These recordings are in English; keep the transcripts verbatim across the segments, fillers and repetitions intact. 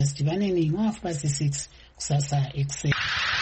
Sidibaneni ngo-half past six kusasa ekuseni.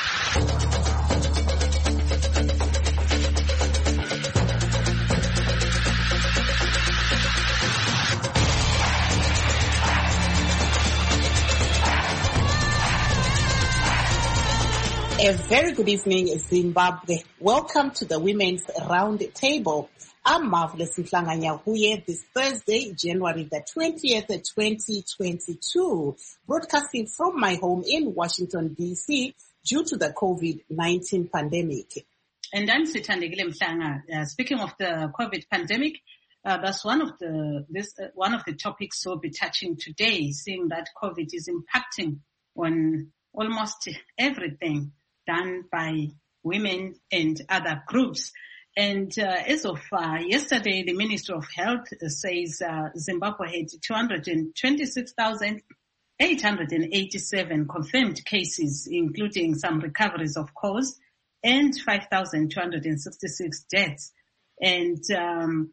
A very good evening, Zimbabwe. Welcome to the Women's Round Table. I'm Marvelous Mhlanga-Nyahuye this Thursday, January the twentieth, twenty twenty-two, broadcasting from my home in Washington, D C due to the COVID nineteen pandemic. And I'm Sithandegile Mhlanga. Uh, speaking of the COVID pandemic, uh, that's one of the this uh, one of the topics we'll be touching today, seeing that COVID is impacting on almost everything done by women and other groups. And uh, as of uh, yesterday, the Ministry of Health says uh, Zimbabwe had two hundred twenty-six thousand eight hundred eighty-seven confirmed cases, including some recoveries of cause, and five thousand two hundred sixty-six deaths. And um,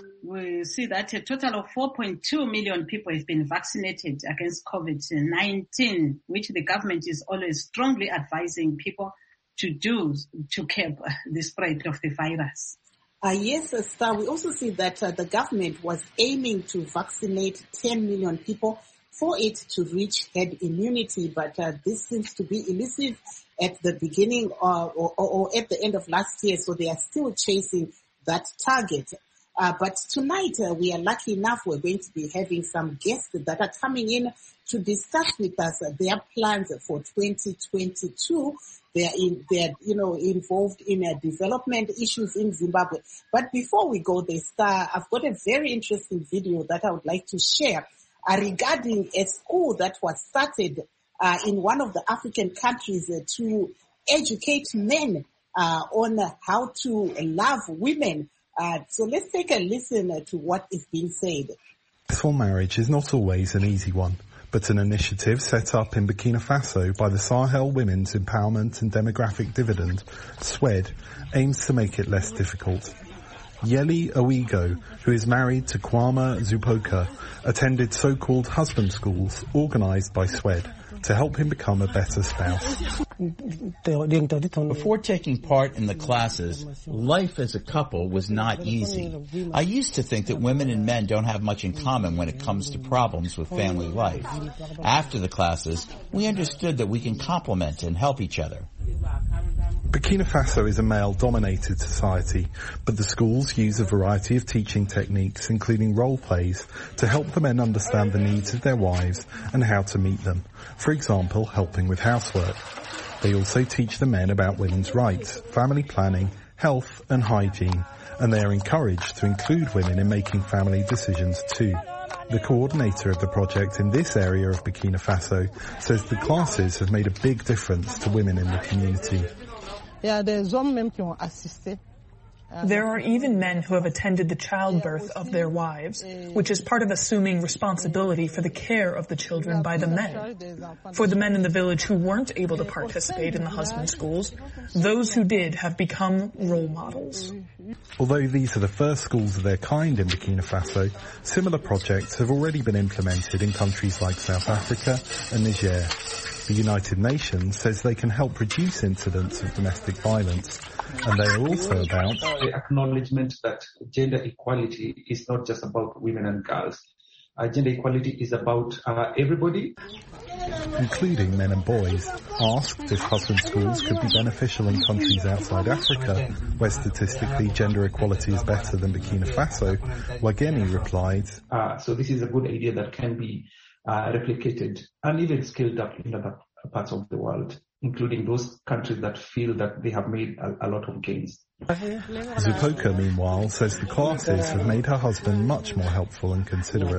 we see that a total of four point two million people have been vaccinated against COVID nineteen, which the government is always strongly advising people to do to curb the spread of the virus. Uh, yes, Star. We also see that uh, the government was aiming to vaccinate ten million people for it to reach herd immunity, but uh, this seems to be elusive at the beginning or, or, or at the end of last year, so they are still chasing that target. Uh, but tonight, uh, we are lucky enough, we're going to be having some guests that are coming in to discuss with us uh, their plans for twenty twenty-two. They are, in, they are, you know, involved in uh, development issues in Zimbabwe. But before we go there, Star, I've got a very interesting video that I would like to share uh, regarding a school that was started uh, in one of the African countries uh, to educate men uh, on uh, how to love women. Uh, so let's take a listen uh, to what is being said. Successful marriage is not always an easy one, but an initiative set up in Burkina Faso by the Sahel Women's Empowerment and Demographic Dividend, SWED, aims to make it less difficult. Yeli Owigo, who is married to Kwama Zupoka, attended so-called husband schools organised by SWED to help him become a better spouse. Before taking part in the classes, life as a couple was not easy. I used to think that women and men don't have much in common when it comes to problems with family life. After the classes, we understood that we can complement and help each other. Burkina Faso is a male-dominated society, but the schools use a variety of teaching techniques, including role plays, to help the men understand the needs of their wives and how to meet them. For example, helping with housework. They also teach the men about women's rights, family planning, health and hygiene, and they are encouraged to include women in making family decisions too. The coordinator of the project in this area of Burkina Faso says the classes have made a big difference to women in the community. There are even men who have attended the childbirth of their wives, which is part of assuming responsibility for the care of the children by the men. For the men in the village who weren't able to participate in the husband schools, those who did have become role models. Although these are the first schools of their kind in Burkina Faso, similar projects have already been implemented in countries like South Africa and Niger. The United Nations says they can help reduce incidents of domestic violence, and they are also about the acknowledgement that gender equality is not just about women and girls. Uh, gender equality is about uh, everybody, including men and boys. Asked if husband schools could be beneficial in countries outside Africa, where statistically gender equality is better than Burkina Faso, Wageni replied, uh, so this is a good idea that can be uh, replicated and even scaled up in other parts of the world, including those countries that feel that they have made a, a lot of gains. Zupoka, meanwhile, says the classes have made her husband much more helpful and considerate.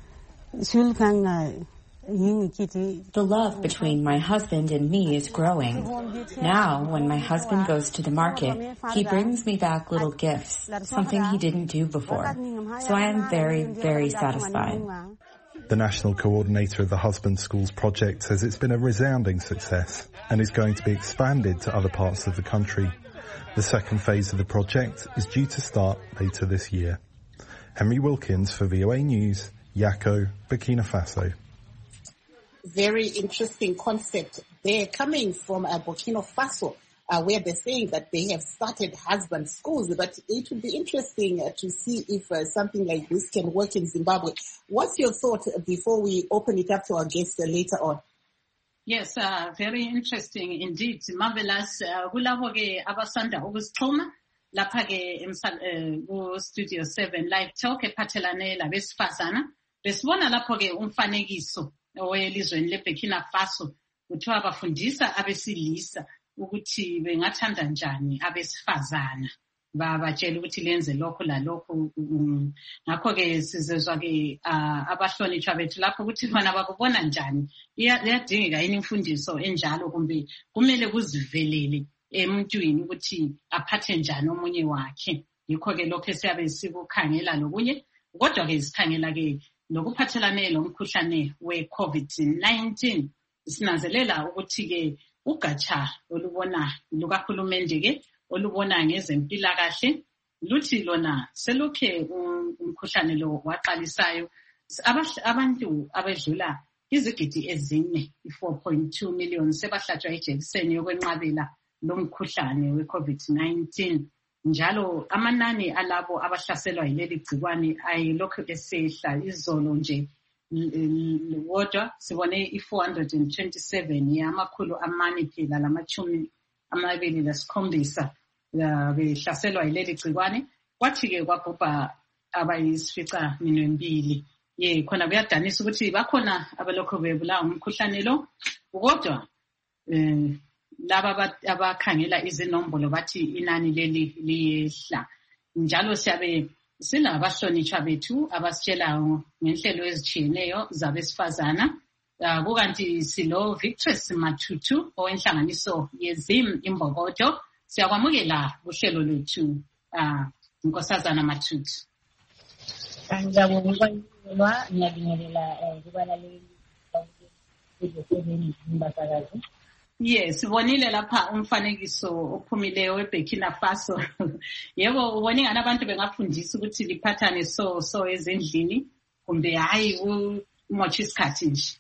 The love between my husband and me is growing. Now, when my husband goes to the market, he brings me back little gifts, something he didn't do before. So I am very, very satisfied. The national coordinator of the Husband Schools project says it's been a resounding success and is going to be expanded to other parts of the country. The second phase of the project is due to start later this year. Henry Wilkins for V O A News, Yako, Burkina Faso. very interesting concept there coming from uh, Burkina Faso, uh, where they're saying that they have started husband schools, but it would be interesting uh, to see if uh, something like this can work in Zimbabwe. What's your thought before we open it up to our guests uh, later on? Yes, uh, very interesting indeed. Marvelous. Kulabo ke abasanda ukusixhuma lapha ke ku Studio seven live talk ephathelane labesifazana. Besibona lapho ke umfanekiso owelizweni leBurkina Faso kuthiwa bafundisa abesilisa ukuthi bengathanda njani abesifazana. Babatshela ukuthi lenze lokho lalokho. Ngakho ke sizezwa ke abahlonitshwa bethu lapho ukuthi khona bakubona njani. Iyadingeka yini imfundiso enjalo kumbe kumele kuzivelele emuntwini ukuthi aphathe njani omunye wakhe. Yikho ke lokho esiyabe sikukhangela lokunye. Kodwa ke sikhangela ke lokuphathelane lomkhuhlane we-COVID nineteen. Sinanzelela ukuthi ke ugatsha olubona lukahulumende ke olubona ngezempilakahle luthi lona selokhe umkhuhlane lo waqalisayo abantu abedlula izigidi ezine four point two million sebahlatshwa ijekiseni yokwenqabela lomkhuhlane we-COVID nineteen. Njalo amanani alabo abahlaselwa yileli gcikwane ayilokhu esehla. Izolo nje wodwa sibone i-four hundred twenty-seven yamakhulu amane phela lamachumi amabili lasikhombisa behlaselwa yileli gcikwane. Kwathi ke kwabhubha abayisifica minwembili. Ye khona kuyadanisa ukuthi bakhona abalokho bebulawa umkhuhlane lo. Kodwa eh laba abakhangela izinombolo bathi inani leli liyehla. Njalo siyabe sinabahlonitshwa bethu abasitshela ngenhlelo ezitshiyeneyo zabesifazana. Kukanti silo Victress Matutu owenhlanganiso yeZim Imbokodo. Siyakwamukela kuhlelo lwethu Nkosazana Matutu. Ngiyabonga ngiyabingelela kubalaleli basakazi. Yes, sibonile lapha umfanekiso ophumileyo weBurkina Faso. Yebo ubone ngani abantu bengafundisa ukuthi liphathane so so ezindlini kumbe hayi umocha isikhathi nje.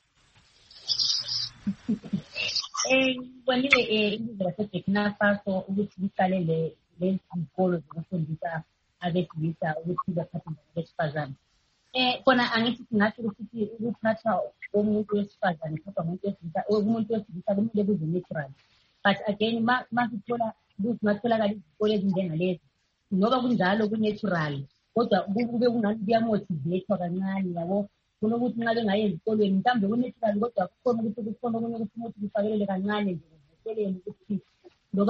Eh ubonile eh indlela yaseBurkina Faso ukuthi liqale le lezikolo zokufundisa abesilisa ukuthi baphathane abesifazane. Eh kona angithi singathi ukuthi ukuphatha umuntu wesifazane kodwa umuntu wesilisa umuntu wesilisa kumele kuze natural. But again masithola kusingatholakala izikole ezinjengalezi ngoba kunjalo ku natural kodwa kube kungathi kuyamotivate kancane yabo kunokuthi nxa bengayenzi esikolweni mhlambe ku natural kodwa kukhona ukuthi kukhona okunye ukuthi umuntu kufakelele kancane nje ukuzeleni ukuthi ngoba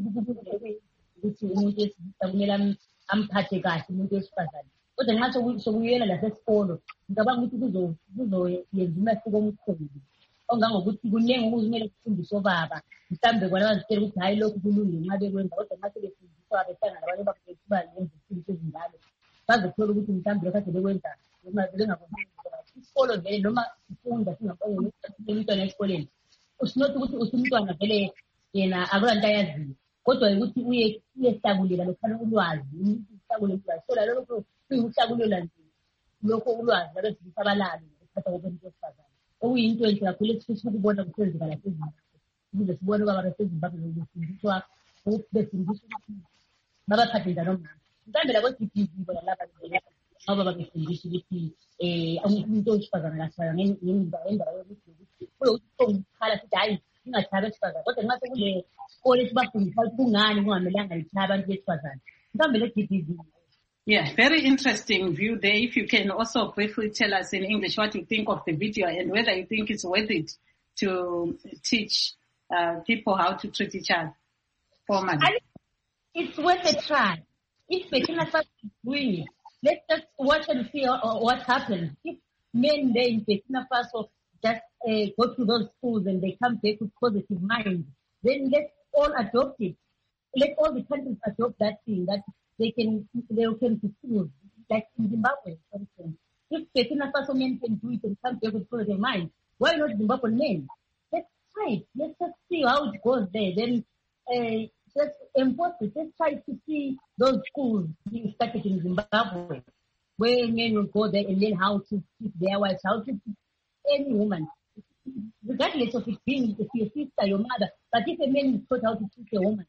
ukuthi umuntu wesilisa kumele amphathe kahle umuntu wesifazane. Kodwa nxa sokuyela lasesikolo ngicabanga ukuthi kuzoyenza umehluko omkhulu ongangokuthi kunenge ukuzimele kufundiswa baba mhlambe bona bazitshela ukuthi hayi lokhu kulungile nxa bekwenza kodwa nxa sebefundiswa behlangana labanye bafundiswa bayenza izinto ezinjalo bazothola ukuthi mhlambe lokhu bekwenza bengakwenzi. Isikolo vele noma ifunda singabonga umntwana esikoleni usinothi ukuthi usumntwana vele yena akulanto ayaziyo kodwa ukuthi uye uyehlakulela lokhana ulwazi uhlakulela ulwazi so lalokho kuyuhlakulela nje lokho ulwazi labesilisa abalalo ukuphatha komuntu wesifazane okuyinto enhle kakhulu esifisa ukubona kusenzeka lapha eZimbabwe ukuze sibone ubaba baseZimbabwe befundiswa befundiswa ukuthi babaphathe njani omama mhlambe labo G B V bona laba ngoba babefundiswa ukuthi eh umuntu wesifazane kasifazane ngendaba yokuthi ukukhala sithi hayi ingathaba esifazane kodwa nxa sekule sikole sibafundisa ukuthi kungani kungamelanga lichaba abantu besifazane mhlambe le G B V. Yeah, very interesting view there. If you can also briefly tell us in English what you think of the video and whether you think it's worth it to teach uh, people how to treat each other formally. It's worth a try. If Burkina Faso is doing it, let's just watch and see uh, what happens. If men there in Burkina Faso just uh, go to those schools and they come back with positive minds, then let's all adopt it. Let all the countries adopt that thing that they can they can pursue, like in Zimbabwe, for instance. If Burkina Faso men can do it and come back with positive minds, why not Zimbabwean men? Let's try it. Let's just see how it goes there. Then uh, let's enforce it. Let's try to see those schools being started in Zimbabwe, where men will go there and learn how to keep their wives, how to keep any woman. regardless of it being your sister, your mother, but if a man is taught how to treat a woman,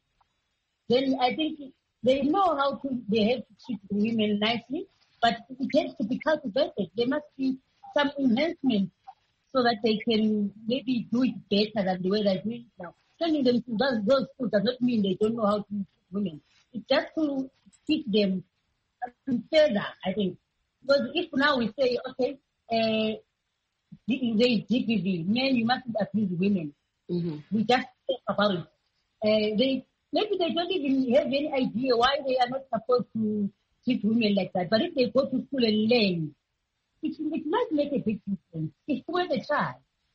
then I think they know how to, they have to treat women nicely, but it has to be cultivated. There must be some enhancement so that they can maybe do it better than the way they're doing it now. Sending them to those, those schools does not mean they don't know how to treat women. It's just to teach them further, I think. Because if now we say, okay, uh, there is G P V, men, you mustn't abuse women. Mm-hmm. We just talk about it. Uh, they maybe they don't even have any idea why they are not supposed to treat women like that. But if they go to school and learn, it, it might make a big difference. It's worth a try.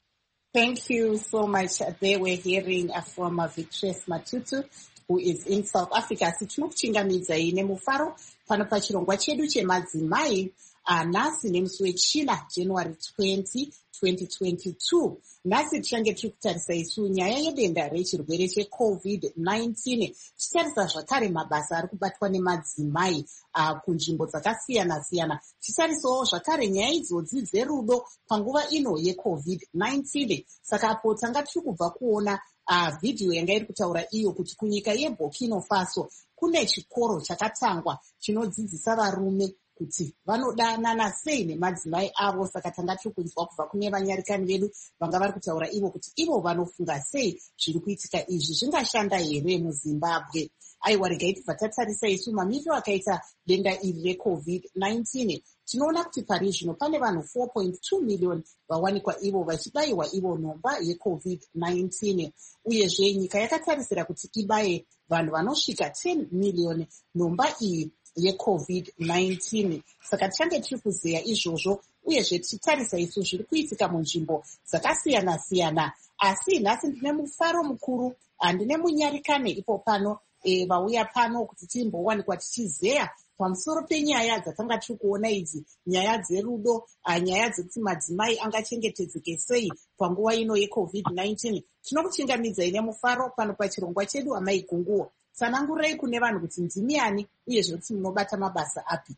Thank you so much. There we're hearing from uh, Victress Matutu, who is in South Africa. Sitinokuchingamidza ine mufaro pano pachirongwa chedu chemadzimai nhasi nemusi wechina January twentieth, twenty twenty-two. Nhasi tichange tiri kutarisa isu nyaya yedenda rechirwere checovid nineteen. Titarisa zvakare mabasa ari kubatwa nemadzimai uh, kunzvimbo dzakasiyana siyana. Titarisawo zvakare nyaya idzodzi dzerudo panguva ino yecovid nineteen. Saka apo tanga tiri kubva kuona uh, vhidhiyo yanga iri kutaura iyo kuti kunyika yeBurkina Faso kune chikoro chakatangwa chinodzidzisa varume kuti vanodanana sei nemadzimai avo. Saka tanga tiri kunzwa kubva kune vanyarikani vedu vanga vari kutaura ivo kuti ivo vanofunga sei zviri kuitika izvi zvingashanda here muZimbabwe. Aiwa, regai tibva tatarisa isu mamiriro akaita denda iri recovid nineteen. Tinoona kuti pari zvino pane vanhu four point two million vawanikwa ivo vachibayiwa ivo nhomba yecovid nineteen. Uyezve nyika yakatarisira kuti ibaye vanhu vanosvika ten million nhomba iyi yecovid nineteen. Saka tichange tiri kuzeya izvozvo uyezve tichitarisa isu zviri kuitika munzvimbo dzakasiyana siyana. Asi nhasi ndine mufaro mukuru, handine munyarikane ipo pano e, vauya pano kuti timbowanikwa tichizeya pamusoro penyaya dzatanga tiri kuona idzi, nyaya dzerudo, nyaya dzekuti madzimai angachengetedzeke sei panguva ino yecovid nineteen. Tinokuchingamidza ine mufaro pano pachirongwa chedu Amai Gunguo. Tsanangurei kune vanhu kuti ndimi ani uyezve kuti munobata mabasa api?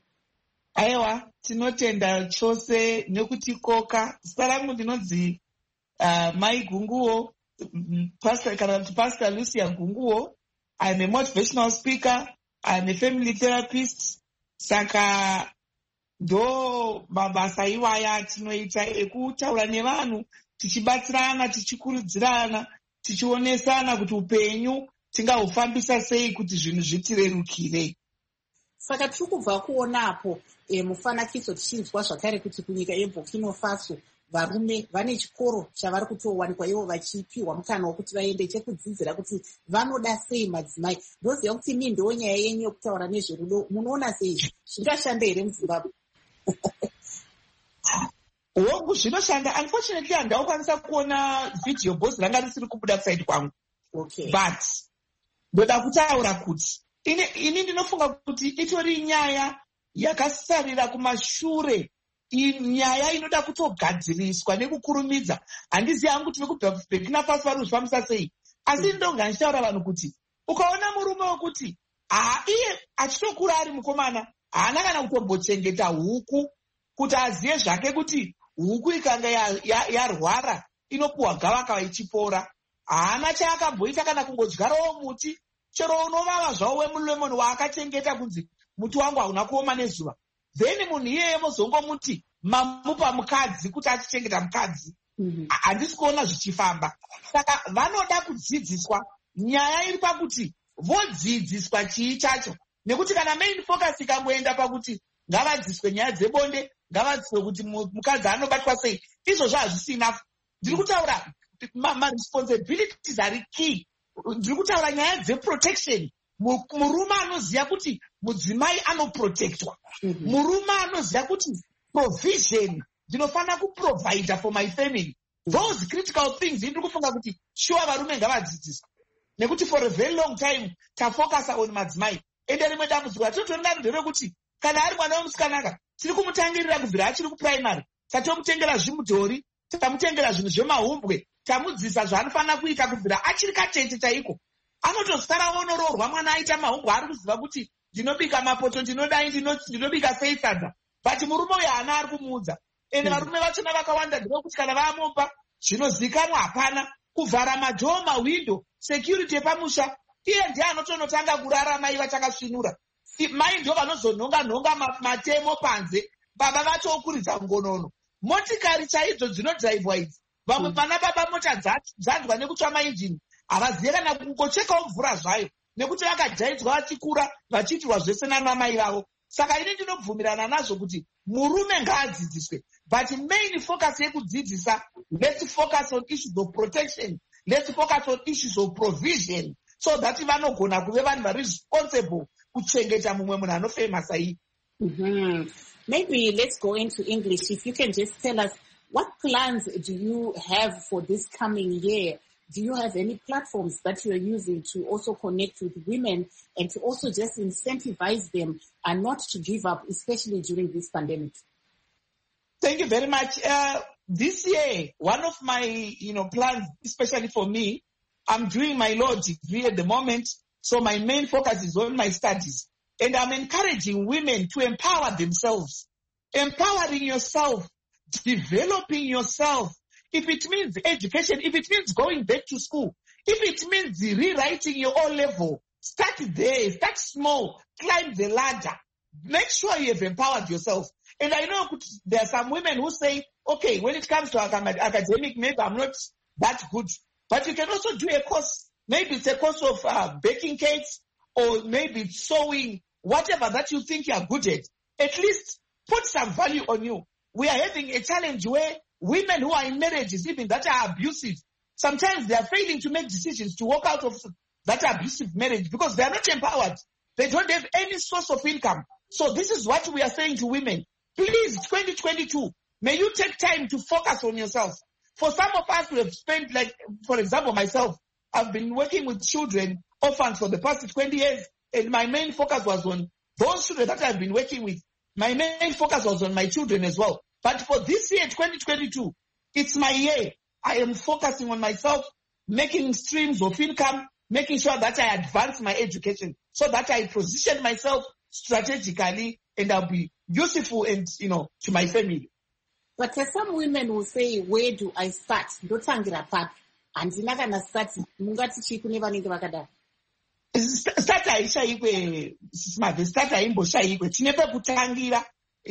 Aiwa, tinotenda chose nekutikoka. Zita rangu ndinonzi uh, Mai Gunguo, pastor, kana kuti Pastor Lucia Gunguo. I'm a motivational speaker. I'm a family therapist. Saka ndo mabasa iwaya tinoita ekutaura nevanhu, tichibatsirana, tichikurudzirana, tichionesana kuti upenyu tingahufambisa sei kuti zvinhu zvitirerukire. Saka tiri kubva kuonapo e, mufanakiso tichinzwa zvakare kuti kunyika yeBurkina Faso varume vane chikoro chavari kutowanikwa ivo vachipiwa mukana wokuti vaende chekudzidzira kuti vanoda sei madzimai. Ndoziva kuti mi ndo nyaya yenyu yokutaura nezverudo. Munoona sei zvingashanda here muZimbabwe? Hongu zvinoshanda. Unfortunately handakwanisa kuona video bhozi ranga risiri kubuda kusaidi kwangu. Okay. But ndoda kutaura kuti ini, ini ndinofunga kuti itori nyaya yakasarira kumashure, nyaya inoda kutogadziriswa nekukurumidza. Handizivi hangu kuti vekuBurkina Faso vari kuzvifambisa sei, asi ndonga ndichitaura vanhu kuti ukaona murume wekuti iye achitokura ari mukomana haana kana kutombochengeta huku kuti azive zvake kuti huku ikanga yarwara ya, ya inopuwa gavakava ichipora, haana chaakamboita kana kungodyarawo muti chero unovava zvawo wemulemoni waakachengeta kunzi muti wangu hauna kuoma nezuva, then munhu iyeye mozongomuti mamupa mukadzi kuti achichengeta mukadzi. Handisi mm-hmm. kuona zvichifamba. Saka vanoda kudzidziswa. Nyaya iri pakuti vodzidziswa chii chacho, nekuti kana main focus ikangoenda pakuti ngavadzidziswe nyaya dzebonde, ngavadzidziswe kuti mukadzi anobatwa sei, izvozvo hazvisina. Ndiri kutaura ma-responsibilities ari key. Ndiri kutaura nyaya dzeprotection. Murume anoziva kuti mudzimai anoprotectwa. Murume anoziva kuti provision ndinofanira kuprovide for my family. Those critical things ndiri kufunga kuti sure varume ngavadzidziswa. Nekuti for a very long time tafocusa on madzimai. Ende rimwe dambudziko ratinotoona nderekuti kana ari mwana wemusikanaka tiri kumutangirira kubvira achiri kuprimary, tatomutengera zvimudhori, tamutengera zvinhu zvemahumbwe, tamudzidzisa zvaanofanira kuita kubvira achiri kacheche chaiko. Anotosara onoroorwa mwana aita mahumbwe ari kuziva kuti ndinobika mapoto, ndinodai, ndinobika sei sadza, but murume uyu haana ari kumuudza. Ende varume vachona vakawanda ndinokuti kana vaamopa zvinozikanwa hapana, kuvhara madhoo, mawindow, security yepamusha. Iye ndiye anotonotanga kurara mai vachakasvinura. Mai ndio vanozonhonga-nhonga matemo panze, baba vatokuridza ngonono. Motikari chaidzo dzinodhaivwa idzi, vamwe pana baba mota dzanzwa nekutsva mainjini, havaziye kana kungochekawo mvura zvayo, nekuti vakadhaidzwa vachikura vachiitirwa zvese nanamai vavo. Saka ini ndinobvumirana nazvo kuti murume ngaadzidziswe, but main focus yekudzidzisa, let's focus on issues of protection, let's focus on issues of provision, so that vanogona kuve vanhu vari responsible kuchengeta mumwe munhu anofema sai. Mm-hmm. Maybe let's go into English. If you can just tell us, what plans do you have for this coming year? Do you have any platforms that you are using to also connect with women and to also just incentivize them and not to give up, especially during this pandemic? Thank you very much. Uh, this year, one of my, you know, plans, especially for me, I'm doing my law degree at the moment, so my main focus is on my studies. And I'm encouraging women to empower themselves. Empowering yourself, developing yourself. If it means education, if it means going back to school, if it means rewriting your O level, start there, start small, climb the ladder. Make sure you have empowered yourself. And I know there are some women who say, okay, when it comes to academic, maybe I'm not that good. But you can also do a course. Maybe it's a course of uh, baking cakes, or maybe sewing, whatever that you think you are good at. At least put some value on you. We are having a challenge where women who are in marriages, even that are abusive, sometimes they are failing to make decisions to walk out of that abusive marriage because they are not empowered. They don't have any source of income. So this is what we are saying to women. Please, twenty twenty-two, may you take time to focus on yourself. For some of us who have spent, like, for example, myself, I've been working with children, orphans for the past twenty years, and my main focus was on those children that I've been working with. My main focus was on my children as well. But for this year, twenty twenty-two, it's my year. I am focusing on myself, making streams of income, making sure that I advance my education so that I position myself strategically and I'll be useful and, you know, to my family. But uh, some women will say, where do I start? Ndotangira papi. Andina kana start. Mungati chiku nevanenge vakadaro. Start haishaikwe, sismave, start haimboshaikwe. Tine pekutangira.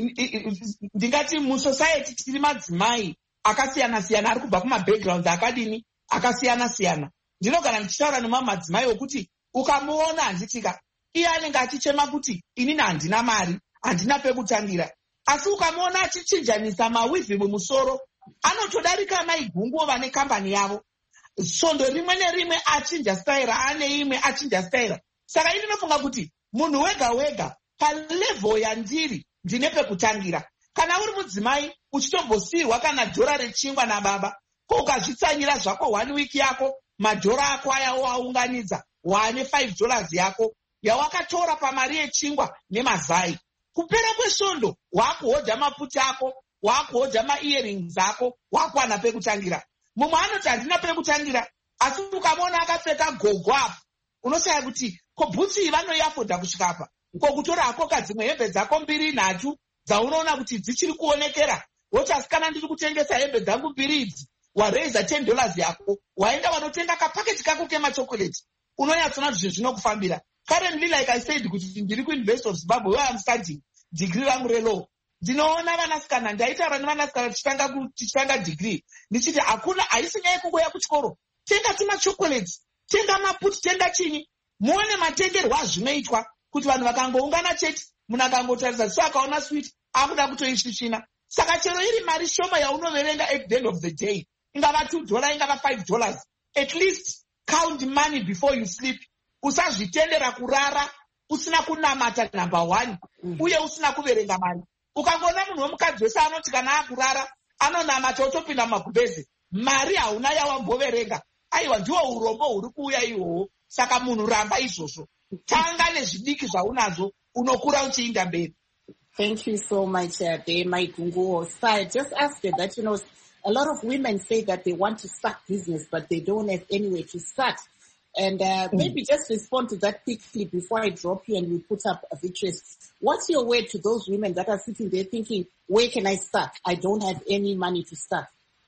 Ndingati musociety tiri madzimai akasiyana-siyana ari kubva kuma-backgrounds akadini akasiyana-siyana. Ndinogara ndichitaura nemamadzimai okuti ukamuona handitika iye anenge achichema kuti inini handina mari, handina pekutangira. Asi ukamuona achichinjanisa mawivhi mumusoro, anotodarika maigunguo vane kambani yavo. Svondo rimwe nerimwe achinja staira, ane imwe achinja staira. Saka ini ndinofunga kuti munhu wega wega palevel yandiri ndine pekutangira. Kana uri mudzimai uchitombosiyirwa kana dhora rechingwa nababa, ko ukazvitsanyira zvako one week yako, madhora ako aya waunganidza, wane five dollars yako yawakatora pamari yechingwa nemazai. Kupera kwesvondo wakuhodha maputi ako, wakuhodha ma-earrings ako, wakuwana pekutangira. Mumwe anoti handina pekutangira, asi ukamona akapfeka gogo apo, unoshaya kuti ko bhutsi vanoiafodha kusvika apa. Ko kutora hako kadzimwe hembe dzako mbiri nhatu dzaunoona kuti dzichiri kuonekera, woti asi kana ndiri kutengesa hembe dzangu mbiri idzi, wareisa ten dollars yako, waenda wanotenga kapaketi kako kemachokoleti, unonyatsona kuti zvinokufambira. Currently, like I said, kuti ndiri kuUniversity of Zimbabwe where I'm studying degree rangu relaw. Ndinoona vanasikana, ndaitaura nevanasikana tichitanga tichitanga degree, ndichiti hakuna haisinyaya kungoya kuchikoro, tenga tumachokoleti, tenga maputi, tenga chini, muone matengerwo azvinoitwa kuti vanhu vakangoungana chete, munhu akangotarisa so akaona sweet akuda kutoisvisvina. Saka chero iri mari shoma yaunoverenga at the end of the day, ingava two dollars, ingava five dollars, at least count money before you sleep. Usazvitendera kurara usina kunamata number one, uye usina kuverenga mari. Ukangona munhu womukadzi wese anoti kana akurara anonamata otopinda mumagubhezi, mari hauna yawamboverenga. Aiwa ndiwo urombo huri kuuya ihwohwo. Saka munhu ramba izvozvo, tanga nezvidiki zvaunazvo, unokura uchiinda mberi. Thank you so much, uh, Dema Igunguo. So I just asked her that, you know, a lot of women say that they want to start business, but they don't have anywhere to start. And uh, mm. maybe just respond to that quickly before I drop you and we put up a Beatrice. What's your word to those women that are sitting there thinking, where can I start? I don't have any money to start.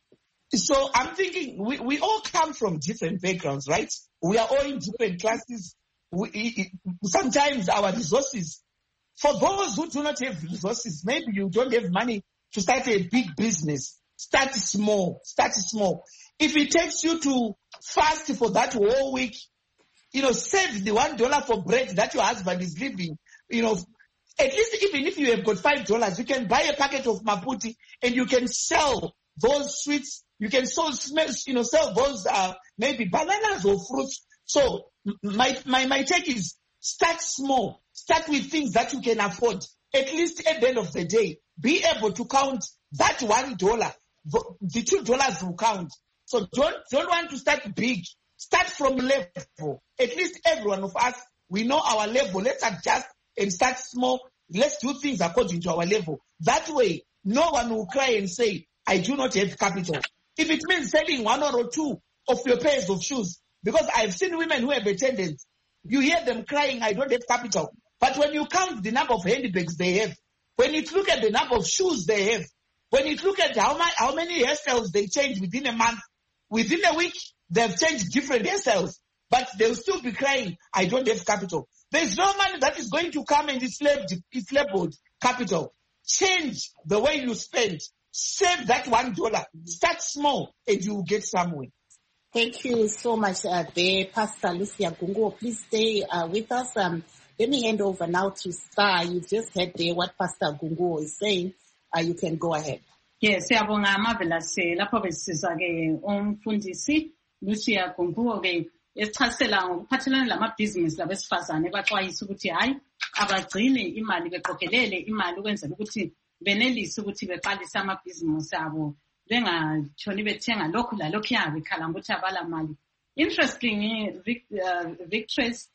So I'm thinking we, we all come from different backgrounds, right? We are all in different classes. We, sometimes our resources, for those who do not have resources, maybe you don't have money to start a big business. Start small. Start small. If it takes you to fast for that whole week, you know, save the one dollar for bread that your husband is leaving, you know, at least even if you have got five dollars, you can buy a packet of maputi and you can sell those sweets. You can sell, you know, sell those uh, maybe bananas or fruits. So my my my take is start small. Start with things that you can afford. At least at the end of the day, be able to count that one dollar. The two dollars will count. So don't don't want to start big. Start from level. At least every one of us, we know our level. Let's adjust and start small. Let's do things according to our level. That way, no one will cry and say, I do not have capital. If it means selling one or two of your pairs of shoes, because I've seen women who have attended, you hear them crying, I don't have capital. But when you count the number of handbags they have, when you look at the number of shoes they have, when you look at how, my, how many hairstyles they change within a month, within a week, they've changed different hairstyles, but they'll still be crying, I don't have capital. There's no money that is going to come and it's labeled, it's labeled capital. Change the way you spend. Save that one dollar. Start small and you will get somewhere. Thank you so much uh, there, Pastor Lucia Gungu. Please stay uh, with us. Um, let me hand over now to Star. You just heard there what Pastor Gungu is saying. Uh, you can go ahead. Yes, siyabonga amavelase lapho besisiza ke umfundisi Lucia Gungu ke esichasela ngokuphathelana lamabhizinisi labesifazane baxwayisa ukuthi hayi abagcine imali beqogelele imali ukwenzela ukuthi benelise ukuthi beqalise amabhizinisi abo bengatshoni bethenga lokhu lalokhu yabe khala ukuthi abala mali. Interesting, uh, Victress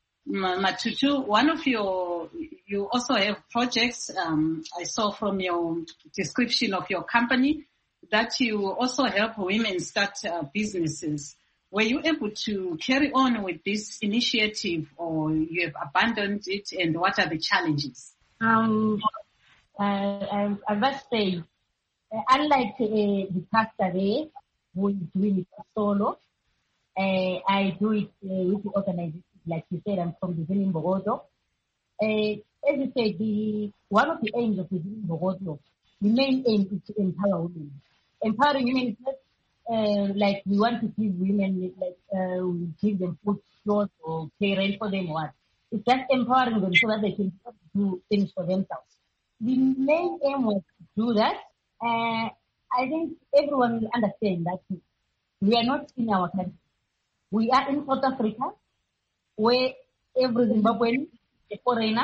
Matutu, one of your, you also have projects, um, I saw from your description of your company that you also help women start uh, businesses. Were you able to carry on with this initiative or you have abandoned it, and what are the challenges? Um, uh, I, I must say, uh, unlike uh, the pastor there, who is doing it solo, uh, I do it uh, with the organization. Like you said, I'm from the Zini Mbogodo. Uh, as you said, the, one of the aims of the Zini Mbogodo, the main aim is to empower women. Empowering women is not uh, like we want to give women, like uh, we give them food, clothes, or pay rent for them or what. It's just empowering them so that they can do things for themselves. The main aim was to do that. Uh, I think everyone will understand that we are not in our country. We are in South Africa, where every Zimbabwean, a foreigner,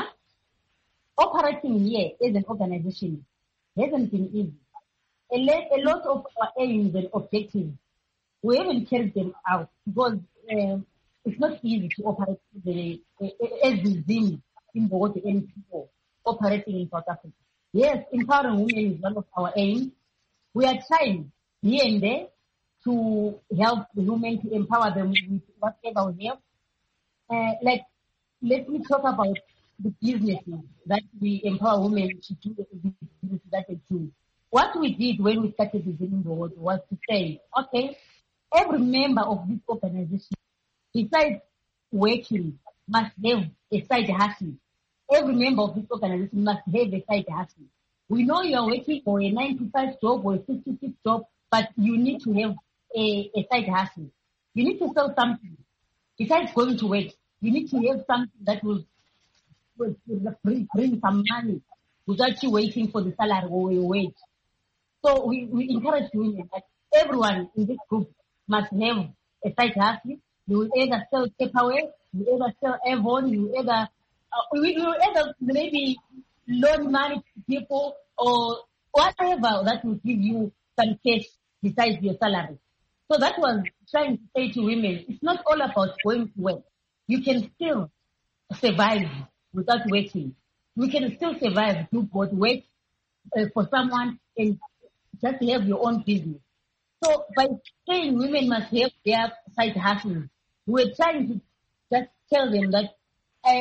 operating here as an organization hasn't been easy. A, le- a lot of our aims and objectives, we haven't carried them out because uh, it's not easy to operate the, uh, as the Zim in Bogoto and people operating in South Africa. Yes, empowering women is one of our aims. We are trying here and there to help the women, to empower them with whatever we have. Uh, like, let me talk about the businesses that we empower women to do, the businesses that they do. What we did when we started the Zini Board was to say, okay, every member of this organization, besides working, must have a side hustle. Every member of this organization must have a side hustle. We know you are working for a nine to five job or a six to six job, but you need to have a, a side hustle. You need to sell something. Besides going to work, you need to have something that will, will, will bring, bring some money without you waiting for the salary or your wage. So we, we encourage women that everyone in this group must have a side hustle. You will either sell takeaway, you will either sell Avon, you will either, uh, we will either maybe loan money to people or whatever that will give you some cash besides your salary. So that was trying to say to women, it's not all about going to work. You can still survive without working. You can still survive, do both work uh, for someone and just have your own business. So by saying women must have their side hustles, we're trying to just tell them that uh,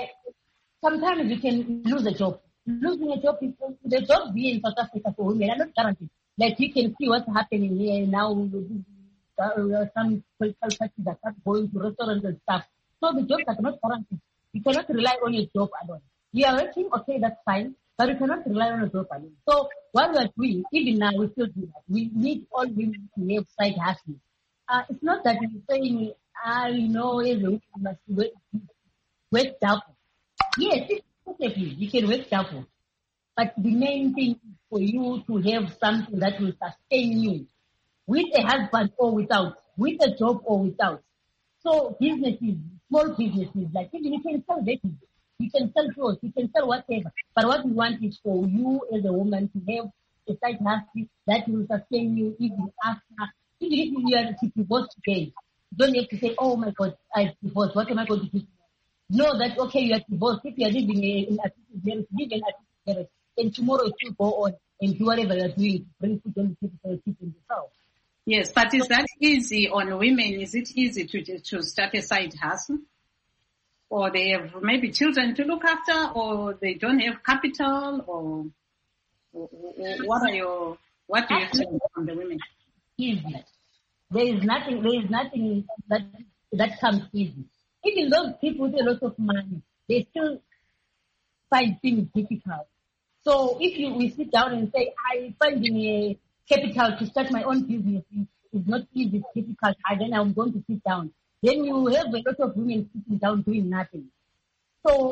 sometimes you can lose a job. Losing a job, is, the jobs here in South Africa for women are not guaranteed. Like you can see what's happening here now. Uh, some political parties are going to restaurants and stuff. So the jobs are not guaranteed. You cannot rely on your job alone. You are working, okay, that's fine, but you cannot rely on a job alone. So what we are doing, even now, we still do that. We need all women to have side hustling. Uh, it's not that we're saying, ah, you know, you must work, work double. Yes, it's possibly you can work double. But the main thing is for you to have something that will sustain you, with a husband or without, with a job or without. So businesses, small businesses, like even you can sell veggies, you can sell clothes, you can sell whatever. But what we want is for you as a woman to have a side hustle that will sustain you even after. Even if you are to divorce today, you don't have to say, oh my God, I divorced, what am I going to do? Know that, okay, you are divorced. If you are living in a marriage, live in a marriage, and tomorrow you go on and do whatever you are doing to bring food on the table for people yourself. Yes, but is that easy on women? Is it easy to to start a side hustle? Or they have maybe children to look after, or they don't have capital, or, or, or what are your, what do you think from the women? Easy. There is nothing, there is nothing that, that comes easy. Even those people with a lot of money, they still find things difficult. So if you, we sit down and say, I finding a capital to start my own business is not easy, it's difficult, and then I'm going to sit down. Then you have a lot of women sitting down doing nothing. So,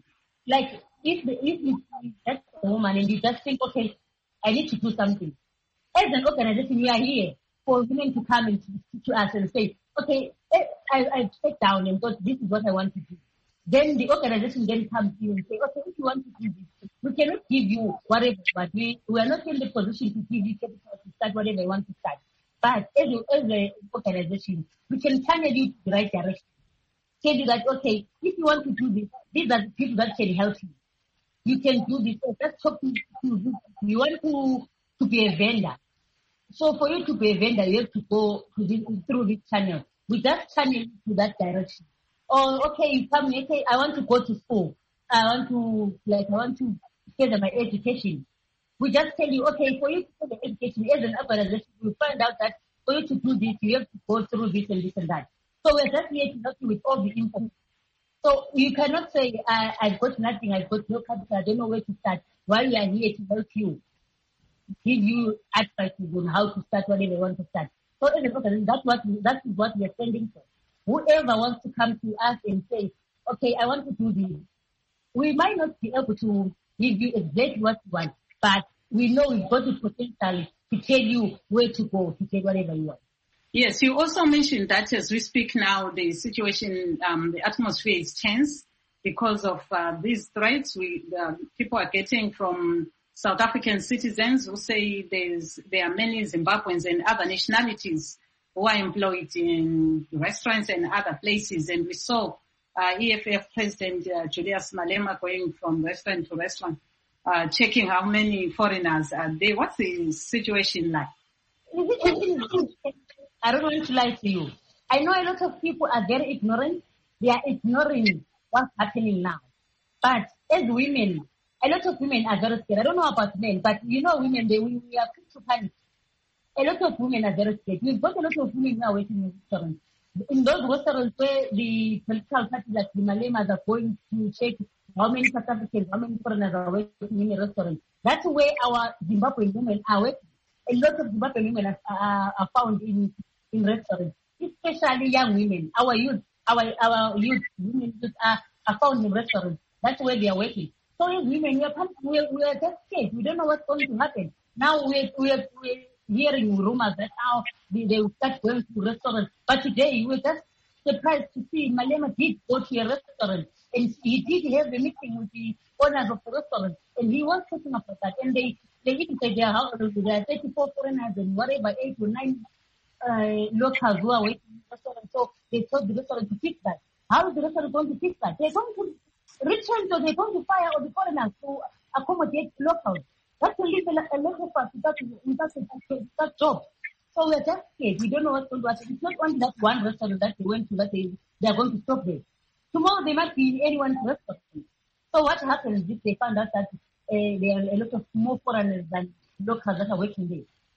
like, if the, if you that's a woman and you just think, okay, I need to do something. As an organization, we are here for women to come and to, to us and say, okay, I, I sat down and thought this is what I want to do. Then the organization then comes to you and say, okay, if you want to do this, we cannot give you whatever, but we, we are not in the position to give you capital to start whatever you want to start. But as, a, as an organization, we can channel you to the right direction. Tell you that, okay, if you want to do this, these are the people that can help you. You can do this. Let's talk to you. You want to, to be a vendor. So for you to be a vendor, you have to go to this, through this channel. We just channel you to that direction. Or, okay, you come and say, I want to go to school. I want to, like, I want to further my education. We just tell you, okay, for you to do the education as an organization, we find out that for you to do this, you have to go through this and this and that. So we're just here to help you with all the info. So you cannot say, I, I've got nothing, I've got no capital, I don't know where to start. While we are here to help you, give you advice on how to start whatever you want to start. So as an organization, that's what, that is what we are standing for. Whoever wants to come to us and say, okay, I want to do this, we might not be able to give you exactly what you want, but we know we've got the potential to tell you where to go to get whatever you want. Yes, you also mentioned that as we speak now, the situation, um, the atmosphere is tense because of uh, these threats we uh, people are getting from South African citizens who say there's there are many Zimbabweans and other nationalities who are employed in restaurants and other places. And we saw uh, E F F President uh, Julius Malema going from restaurant to restaurant, uh, checking how many foreigners are there. What's the situation like? I don't want to lie to you. I know a lot of people are very ignorant. They are ignoring what's happening now. But as women, a lot of women are very scared. I don't know about men, but you know women, they, we, we are quick to panic. A lot of women are very scared. We've got a lot of women who are working in restaurants. In those restaurants where the political parties like the Malemas are going to check how many South Africans, how many foreigners are working in a restaurant. That's where our Zimbabwean women are working. A lot of Zimbabwean women are, are, are found in, in restaurants, especially young women. Our youth, our, our youth, women youth are, are found in restaurants. That's where they are working. So as women, we are, we are, we are just scared. We don't know what's going to happen. Now we we are, we are hearing rumors that now they, they will start going to restaurants. But today we were just surprised to see Malema did go to a restaurant and he did have a meeting with the owners of the restaurant and he was talking about that. And they, they even said there are, there are thirty-four foreigners and whatever, eight or nine uh, locals who are waiting in the restaurant. So they told the restaurant to fix that. How is the restaurant going to fix that? They're going to return or they're going to fire all the foreigners to accommodate locals. That's a little, a lot of us without, without, without job. So we're just scared. We don't know what's going to happen. It's not only that one restaurant that they went to that they, they're going to stop there. Tomorrow they might be in anyone's restaurant. So what happens if they find out that uh, there are a lot of more foreigners than locals that are working there?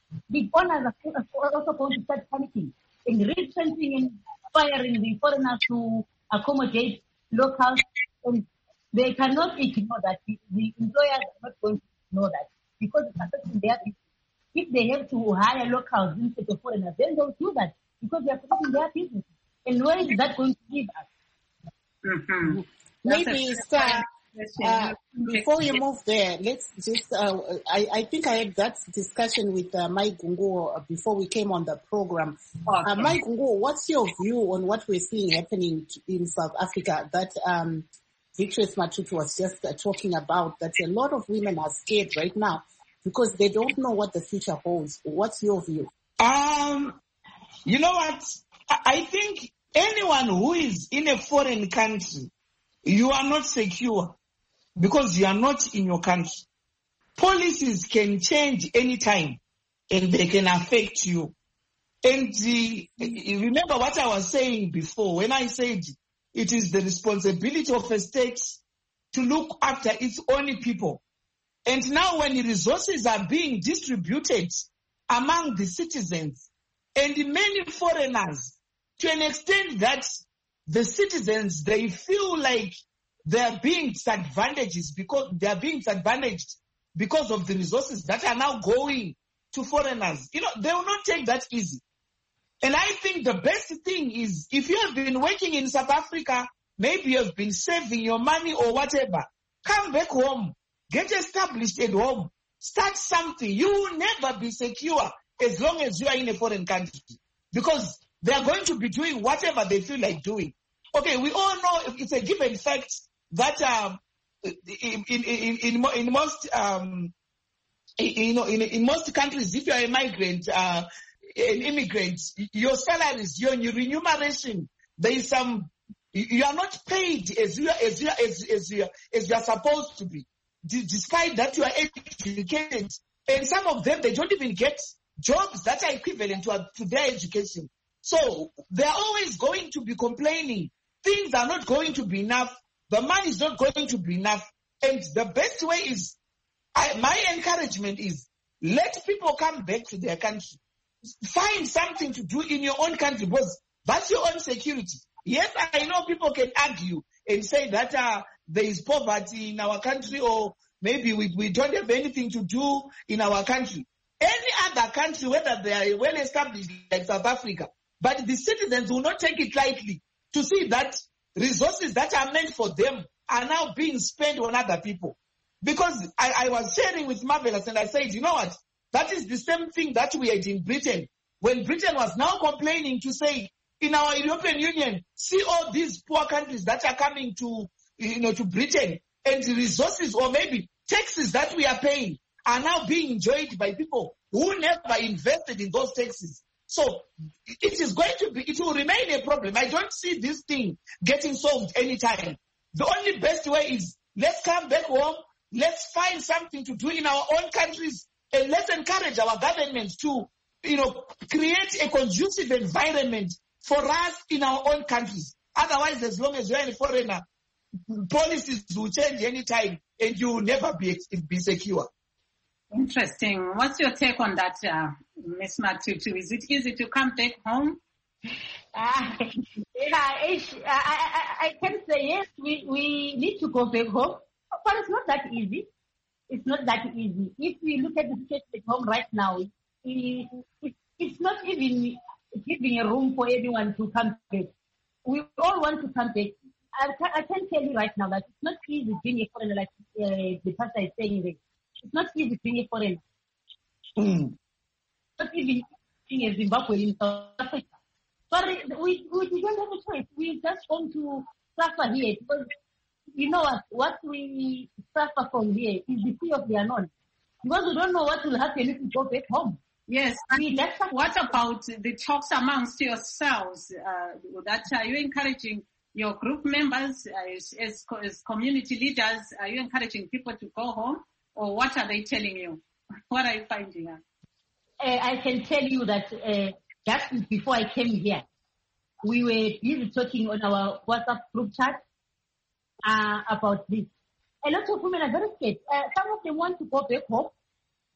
the owners are also going to start panicking and retrenching and firing the foreigners to accommodate locals. And they cannot ignore that. The, the employers are not going to ignore that because it's affecting their business. If they have to hire locals instead of foreigners, then they'll do that because they're affecting their business. And where is that going to leave us? Mm-hmm. Maybe, Star, uh, before we move there, let's just, uh, I, I think I had that discussion with uh, Mike Gungu before we came on the program. Okay. Uh, Mike Gungu, what's your view on what we're seeing happening in South Africa that um, Victorious Matutu was just uh, talking about, that a lot of women are scared right now because they don't know what the future holds. What's your view? Um, you know what? I think anyone who is in a foreign country, you are not secure because you are not in your country. Policies can change anytime and they can affect you. And the, remember what I was saying before when I said it is the responsibility of a state to look after its own people. And now when the resources are being distributed among the citizens and many foreigners, to an extent that the citizens, they feel like they are being disadvantaged because they are being disadvantaged because of the resources that are now going to foreigners. You know, they will not take that easy. And I think the best thing is if you have been working in South Africa, maybe you have been saving your money or whatever, come back home, get established at home, start something. You will never be secure as long as you are in a foreign country because they are going to be doing whatever they feel like doing. Okay, we all know it's a given fact that um, in, in, in, in, in most um, you know in, in most countries, if you are a migrant, uh, an immigrant, your salaries, your, your remuneration, there is some. You are not paid as you are, as you are, as, as you are, as you are supposed to be, D- despite that you are educated, and some of them they don't even get jobs that are equivalent to, to their education. So they are always going to be complaining. Things are not going to be enough. The money is not going to be enough. And the best way is, I, my encouragement is, let people come back to their country. Find something to do in your own country because that's your own security. Yes, I know people can argue and say that uh, there is poverty in our country or maybe we, we don't have anything to do in our country. Any other country, whether they are well established like South Africa, but the citizens will not take it lightly to see that resources that are meant for them are now being spent on other people. Because I, I was sharing with Marvelous and I said, you know what? That is the same thing that we had in Britain. When Britain was now complaining to say, in our European Union, see all these poor countries that are coming to, you know, to Britain, and the resources or maybe taxes that we are paying are now being enjoyed by people who never invested in those taxes. So it is going to be, it will remain a problem. I don't see this thing getting solved anytime. The only best way is let's come back home, let's find something to do in our own countries, and let's encourage our governments to, you know, create a conducive environment for us in our own countries. Otherwise, as long as you're a foreigner, policies will change anytime and you will never be, be secure. Interesting. What's your take on that, uh, Miz Matutu? Is it easy to come back home? Uh, yeah, I, I, I can say yes, we, we need to go back home, but it's not that easy. It's not that easy. If we look at the situation at home right now, it, it, it's not even giving a room for everyone to come back. We all want to come back. I can, I can tell you right now that it's not easy being a foreigner, like uh, the pastor is saying there. It's not easy being a foreigner. Mm. Not even being a Zimbabwean in South Africa. But we, we, we don't have a choice. We just want to suffer here because you know what? What we suffer from here is the fear of the unknown. Because we don't know what will happen if we go back home. Yes. We, what about the talks amongst yourselves? Uh, that are you encouraging your group members uh, as, as community leaders? Are you encouraging people to go home, or what are they telling you? What are you finding out? Uh, I can tell you that uh, just before I came here, we were busy talking on our WhatsApp group chat uh, about this. A lot of women are very scared. Uh, some of them want to go back home,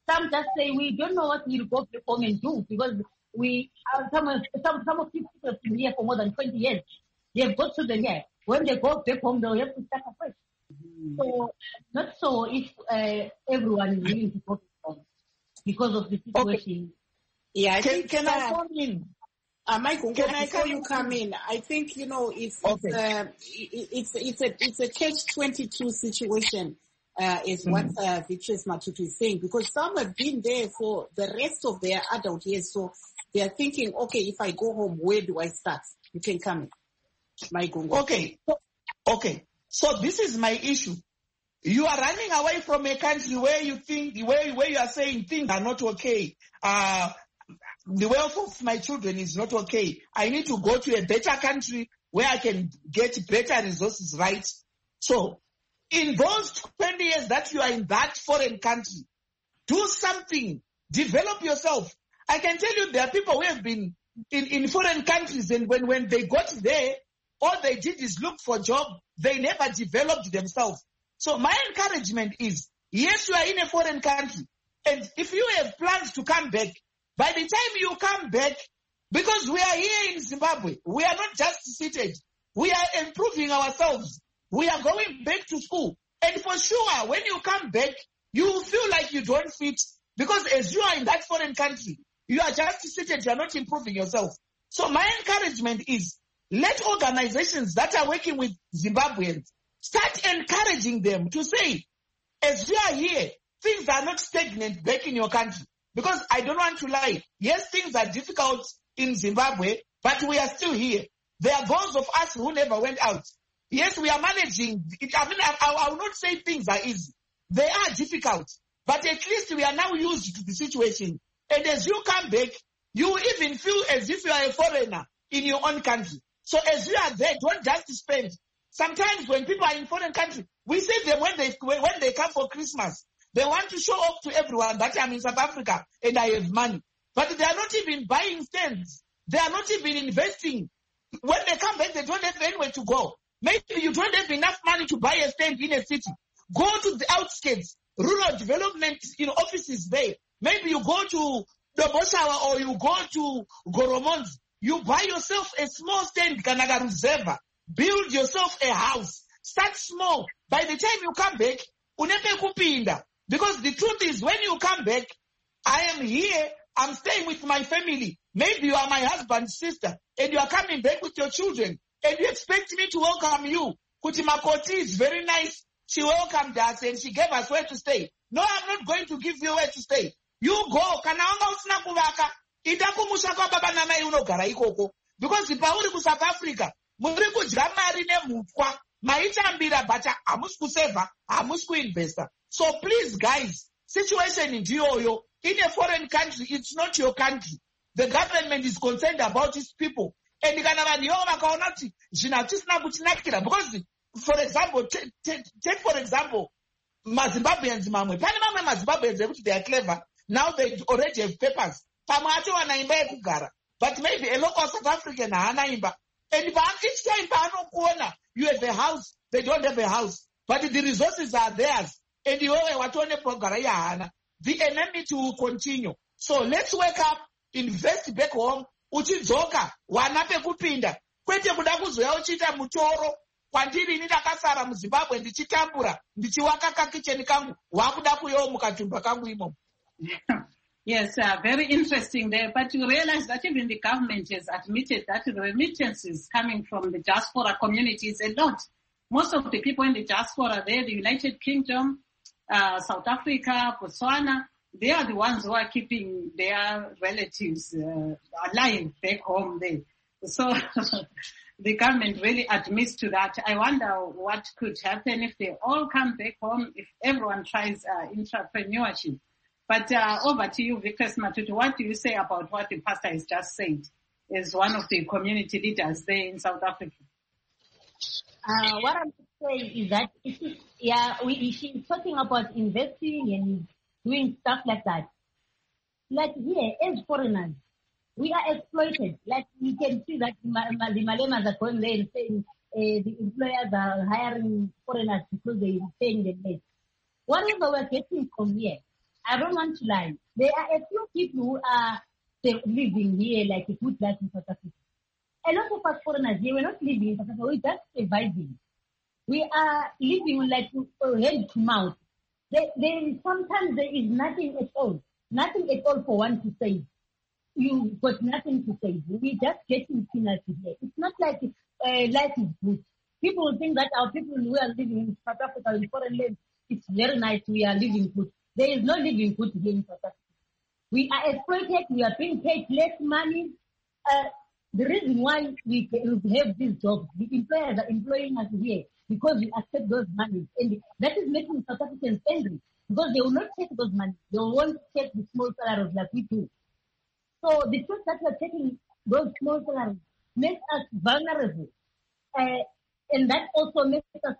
some just say we don't know what we'll go back home and do because we uh, some of some some of people have been here for more than twenty years. They've got children here. When they go back home, they'll have to start afresh. Mm. So not so if uh, everyone is willing to go back home because of the situation. Okay. Yeah, I can, think can uh, I come in? Uh, Michael, can I before you come in, I think you know it's okay. it's, uh, it's it's a it's a catch twenty-two situation, uh, is mm-hmm. what uh, Beatrice Matutu is saying, because some have been there for the rest of their adult years, so they are thinking, okay, if I go home, where do I start? You can come in, Michael. Okay, okay. So this is my issue. You are running away from a country where you think where where you are saying things are not okay. Uh, The welfare of my children is not okay. I need to go to a better country where I can get better resources, right? So, in those twenty years that you are in that foreign country, do something. Develop yourself. I can tell you there are people who have been in, in foreign countries and when, when they got there, all they did is look for a job. They never developed themselves. So my encouragement is, yes, you are in a foreign country. And if you have plans to come back, by the time you come back, because we are here in Zimbabwe, we are not just seated. We are improving ourselves. We are going back to school. And for sure, when you come back, you will feel like you don't fit. Because as you are in that foreign country, you are just seated. You are not improving yourself. So my encouragement is, let organizations that are working with Zimbabweans start encouraging them to say, as you are here, things are not stagnant back in your country. Because I don't want to lie. Yes, things are difficult in Zimbabwe, but we are still here. There are those of us who never went out. Yes, we are managing. I mean, I, I will not say things are easy. They are difficult. But at least we are now used to the situation. And as you come back, you even feel as if you are a foreigner in your own country. So as you are there, don't just spend. Sometimes when people are in foreign countries, we see them when they, when they come for Christmas. They want to show off to everyone that I'm in South Africa and I have money. But they are not even buying stands. They are not even investing. When they come back, they don't have anywhere to go. Maybe you don't have enough money to buy a stand in a city. Go to the outskirts, rural development you know, offices there. Maybe you go to Doboshawa or you go to Goromons. You buy yourself a small stand, Kanaga Reserva. Build yourself a house. Start small. By the time you come back, unepe kupinda. Because the truth is, when you come back, I am here, I'm staying with my family. Maybe you are my husband's sister, and you are coming back with your children, and you expect me to welcome you. Kuti Makoti is very nice. She welcomed us, and she gave us where to stay. No, I'm not going to give you where to stay. You go. Kanaonga usina kuvaka. Itakumusha kwa baba na mai unogara ikoko. Because ipauri ku South Africa, muri kudya mari nemutwa. Maitambira bata amusi kuseva, amusi kuinvesta. So please, guys, situation in Gioyo, in a foreign country, it's not your country. The government is concerned about its people. And because, for example, take, take, take for example, Zimbabweans, mamwe. Pani mamwe Zimbabweans, they are clever. Now they already have papers. But maybe a local South African, and each time you have a house, they don't have a house. But the resources are theirs. And the enemy to continue. So let's wake up, invest back home, uchidzoka, wanape kupinda. Kwete kuda kuzoya uchita mutoro, kwandiri nidakasara muZimbabwe ndichitambura, ndichiwaka kakicheni kangu, wakuda kuyo mukatumba kangu imo. Yes, uh, very interesting there. But you realize that even the government has admitted that the remittances coming from the diaspora community is a lot. Most of the people in the diaspora there, the United Kingdom, uh, South Africa, Botswana, they are the ones who are keeping their relatives uh, alive back home there. So the government really admits to that. I wonder what could happen if they all come back home, if everyone tries uh, entrepreneurship. But uh, over to you, Vikas Matutu. What do you say about what the pastor has just said as one of the community leaders there in South Africa? Uh, what I'm saying is that it is, yeah, we, she's talking about investing and doing stuff like that. Like here, as foreigners, we are exploited. Like we can see that the Malemas are going there and saying uh, the employers are hiring foreigners because they are paying them less. Whatever we're getting from here, I don't want to lie. There are a few people who are living here like a good life in South Africa. A lot of us foreigners here, we're not living in South Africa, we're just surviving. We are living like hand to mouth. There, there is, sometimes there is nothing at all. Nothing at all for one to save. You got nothing to save. We're just getting peanuts here. It's not like uh, life is good. People think that our people who are living in South Africa, in foreign lands, it's very nice, we are living good. There is no living good here in South Africa. We are exploited, we are being paid less money. Uh, the reason why we have these jobs, the employers are employing us here because we accept those money. And that is making South Africans angry because they will not take those money. They will want to take the small salaries like we do. So the truth that we are taking those small salaries makes us vulnerable. Uh, and that also makes us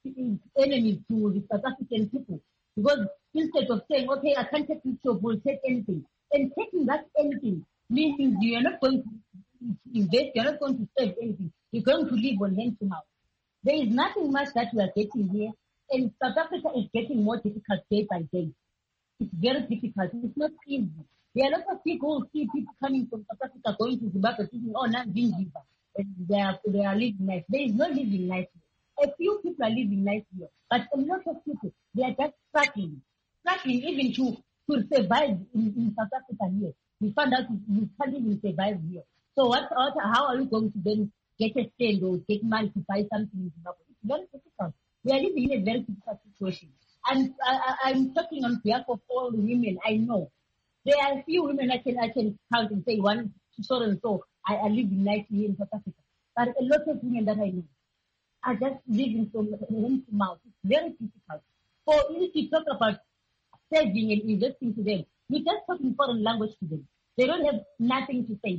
enemies to the South African people. Because instead of saying, okay, I can't take this job, we'll take anything. And taking that anything means you are not going to invest, you are not going to save anything. You're going to live on hand to mouth. There is nothing much that we are getting here. And South Africa is getting more difficult day by day. It's very difficult. It's not easy. There are a lot of people who see people coming from South Africa going to Zimbabwe thinking, oh, now Zimbabwe. And they are, they are living nice. There is no living nice here. A few people are living nice here. But a lot of people, they are just struggling. Struggling even to, to survive in, in South Africa here. We found out we can't even survive here. So what, what, how are we going to then get a stand or get money to buy something in Zimbabwe? It's very difficult. We are living in a very difficult situation. And I, I, I'm talking on behalf of all the women I know. There are a few women I can I can count and say one, so and so, I, I live in life here in South Africa. But a lot of women that I know are just living from home to mouth. It's very difficult. So if you talk about saving and investing to them, we just talk in foreign language to them. They don't have nothing to say.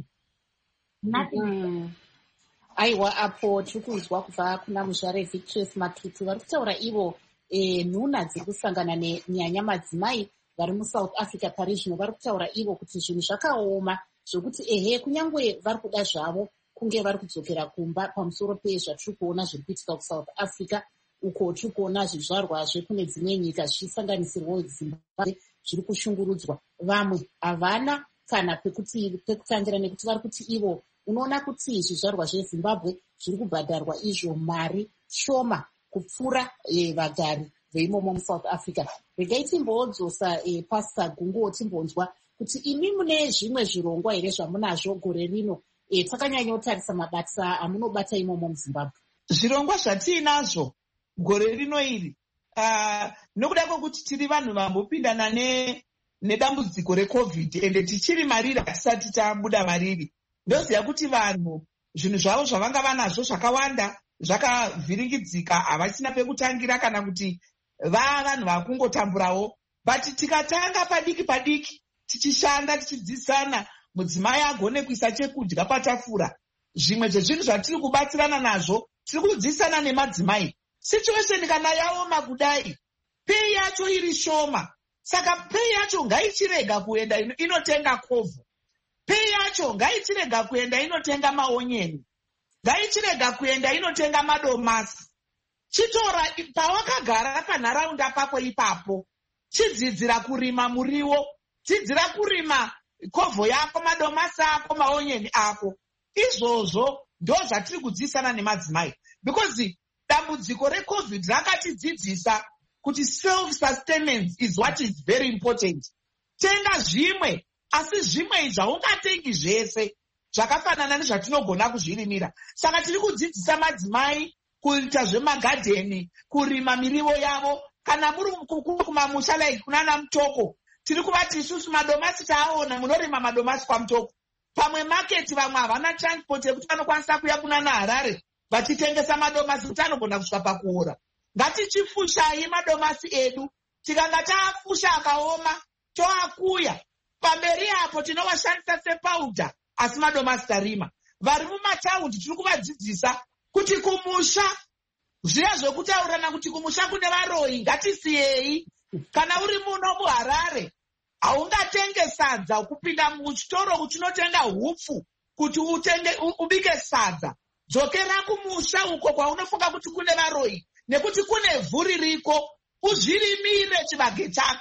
Nothing mm-hmm. to say. Aiwa apo tikuzwa kubva kuna muzvare Victorious Matutu vari kutaura ivo e, nhuna dziri kusangana nenyaya madzimai vari muSouth Africa pari zvino vari kutaura ivo kuti zvinhu zvakaoma zvokuti ehe kunyange vari kuda zvavo kunge vari kudzokera kumba pamusoro pezvatiri kuona zviri kuitika kuSouth Africa uko tiri kuona zvizvarwa zvekune dzimwe nyika zvichisanganisirwawo Zimbabwe zviri kushungurudzwa. Vamwe havana kana pekuti pekutangira nekuti vari kuti ivo unoona kuti zvizvarwa zveZimbabwe zviri kubhadharwa izvo mari shoma kupfuura e, vagari veimomo muSouth Africa. Regai timbodzosa e, Pastor Gungu timbonzwa kuti imi mune zvimwe zvirongwa here zvamunazvo gore rino e, takanyanyotarisa mabasa amunobata imomo muZimbabwe. Zvirongwa zvatiinazvo gore rino iri uh, nokuda kwokuti tiri vanhu vambopindana ne nedambudziko reCovid ende tichiri mariri hatisati tabuda mariri. Ndoziva kuti vanhu zvinhu zvavo zvavanga vanazvo zvakawanda zvakavhiringidzika havachina pekutangira kana kuti va vanhu vakungotamburawo. But tikatanga padiki padiki tichishanda tichidzidzisana mudzimai agone kuisa chekudya patafura. Zvimwe zvezvinhu zvatiri kubatsirana nazvo tiri kudzidzisana nemadzimai. Situation kana yaoma kudai pei yacho iri shoma. Saka pei yacho ngaichirega kuenda inotenga kovho. Pei yacho ngaichirega kuenda inotenga maonyeni. Ngaichirega kuenda inotenga madomasi. Chitora pawakagara panharaunda pako ipapo. Chidzidzira kurima muriwo. Dzidzira kurima kovho yako, madomasi ako, maonyeni ako. Izvozvo ndo zvatiri kudzidzisana nemadzimai. Because dambudziko reCovid rakatidzidzisa kuti self-sustenance is what is very important. Tenga zvimwe. Asi zvimwe izvi haungatengi zvese zvakafanana nezvatinogona kuzvirimira. Saka tiri kudzidzisa madzimai kuita zvemagadheni, kurima mirivo yavo. Kana muri kumamusha like kunana Mutoko, tiri kuvati isusu madomasi taaona munorima madomasi kwaMutoko. Pamwe market vamwe havana transport yekuti vanokwanisa kuya kunana Harare vachitengesa madomasi kuti anogona kusvika pakuora. Ngatichifushai madomasi edu. Tikanga taafusha akaoma toakuya. Pamberi apo tinovashandisa sepauda asi madomasi tarima. Vari mumataundi tiri kuvadzidzisa kuti kumusha zviya zvokutaurana kuti kumusha kune varoyi ngatisiyei. Kana uri muno muHarare haungatenge sadza kupinda muchitoro uchinotenga hupfu kuti utenge ubike sadza. Dzokera kumusha uko kwaunofunga kuti kune varoyi nekuti kune vhu ririko. Uzvirimire chibage chako.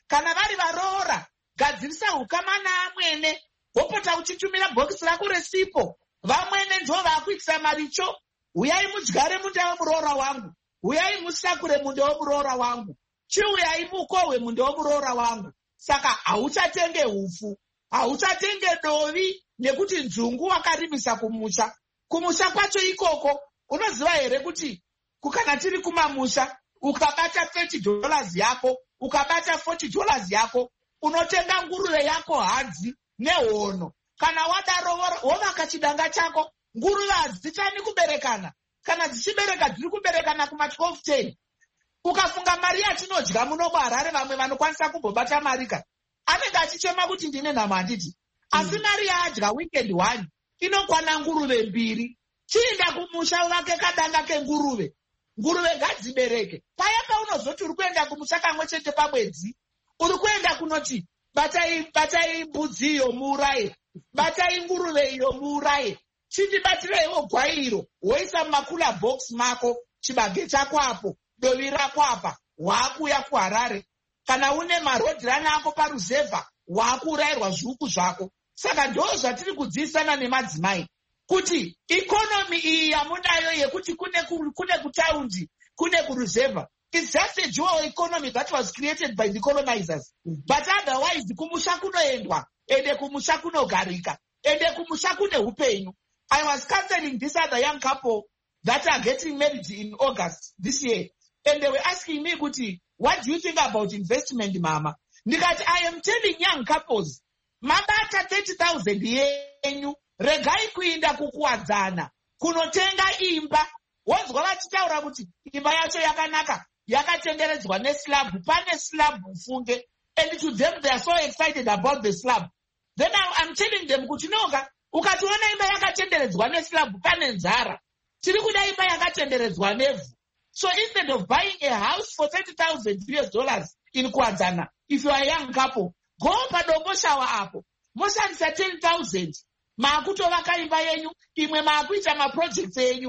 kana vari varoora gadzirisa hukama naamwene wopota uchitumira bhokisi rako resipo. Vamwene ndo vakuitisa maricho. Uyai mudyare munda womuroora wangu, uyai musakure munda womuroora wangu, chiuyai mukohwe munda womuroora wangu. Saka hauchatenge hufu, hauchatenge dovi, nekuti nzungu wakarimisa kumusha. Kumusha kwacho ikoko unoziva here kuti kukana tiri kumamusha ukabata thirty dollars yako, ukabata forty dollars yako, unotenga nguruve yako hadzi nehono. Kana wadaro wovaka chidanga chako, nguruve hadzichani kuberekana. Kana dzichibereka dziri kuberekana kuma twelve ten. Ukafunga mari yatinodya muno muHarare vamwe vanokwanisa kumbobata marika. Anenge achichema kuti ndine nhama handiti. Asi mari yaadya weekend one inokwana nguruve mbiri. Chiinda kumusha uvake kadanga kenguruve. Nguruve ngadzibereke. Paya paunozoti uri kuenda kumusha kamwe chete pamwedzi, uri kuenda kunoti batai batai mbudzi iyo muuraye, batai nguruve iyo muuraye. Chindibatireiwo gwairo woisa mumakula box mako, chibage chako apo, dovi rako apa, waakuuya kuHarare. Kana une marodhirani ako paruzevha, waakuurayirwa zviuku zvako. Saka ndo zvatiri kudzidzisana nemadzimai kuti ikonomi iyi yamunayo yekuti kune kune kutaundi, kune kuruzevha, it's just a dual economy that was created by the colonizers. But otherwise kumusha kunoendwa, ende kumusha kunogarika, ende kumusha kune hupenyu. I was counseling this other young couple that are getting married in August this year, and they were asking me, Kuti, what do you think about investment, Mama? Because I am telling young couples, mabata thirty thousand yenyu, regai kuinda kukuwadzana, kunotenga imba, wozwa vachitaura kuti imba yacho yakanaka, yakatenderedzwa neslab, pane slab ufunge, and to them they are so excited about the slab. Then I, I'm telling them, kuti noga, ukationa imba yakatenderedzwa neslab, pane nzara, tiri kuda imba yakatenderedzwa nevhu. So instead of buying a house for thirty thousand U S dollars in Kuwadzana, if you are a young couple, go padombo shawa apo. Moshandisa ten thousand. Maakutovaka imba yenyu, imwe maakuita ma-projects yenyu.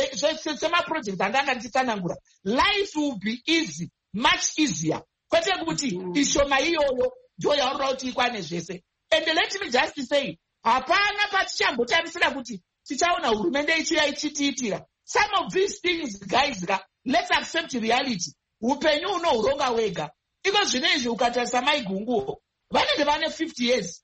Sema projects andanga nditanangura. Life will be easy, much easier. Kwete kuti ishoma iyoyo ndio yaura kuti ikwane zvese. And let me just say, hapana patichambotarisira kuti tichaona hurumende ichi yaichitiitira. Some of these things, guys, let's accept reality. Upenyu unohuronga wega. Iko zvinezvi ukatarisa maigunguwo, vanenge vane fifty years.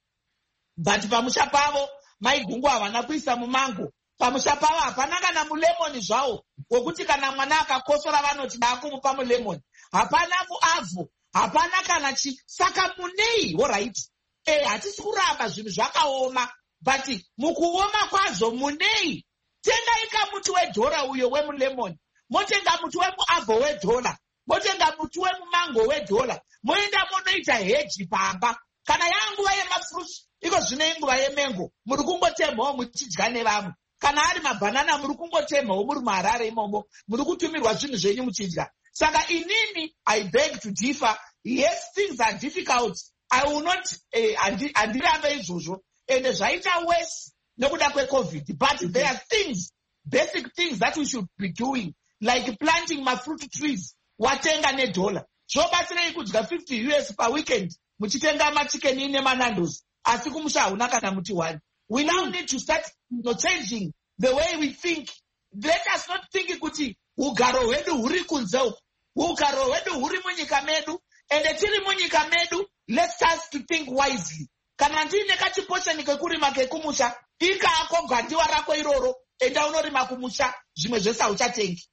But pamusha pavo, maigungu havana kuisa mumango. Pamusha pavo hapana kana mulemoni zvavo, wokuti kana mwana akakosora vanoti ndakumupa mulemoni. Hapana muavho, hapana kana chi. Saka munei, alright. Eh, hatisi kuramba zvinhu zvakaoma, but mukuoma kwazvo munei. Tenga ika muti wedhora uyo wemulemoni. Motenga muti wemuavho wedhora. Motenga muti wemumango wedhora. Moenda monoita heji pamba. Kana yanguva yemafruits, iko zvino inguva yemengo, muri kungotemhawo muchidya nevamwe. Kana ari mabhanana muri kungotemhawo muri muHarare imomo, muri kutumirwa zvinhu zvenyu muchidya. Saka inini, I beg to differ. Yes, things are difficult. I will not, eh, handirambe izvozvo. Ende zvaita worse nekuda kweCovid. But there are things, basic things that we should be doing, like planting my fruit trees. Watenga nedollar. Zvobatsirei kudya fifty U S per weekend. Muchitenga machikeni nemanandos. Asi kumusha hauna kana muti one. We now need to start you know, changing the way we think. Let us not think kuti ugaro hwedu huri kunze, ugaro hwedu huri munyika medu, ende tiri munyika medu, let's start to think wisely. Kana ndine kachiposheni kekurima kekumusha, ikaako gwandiwa rako iroro, enda unorima kumusha, zvimwe zvese hauchatengi.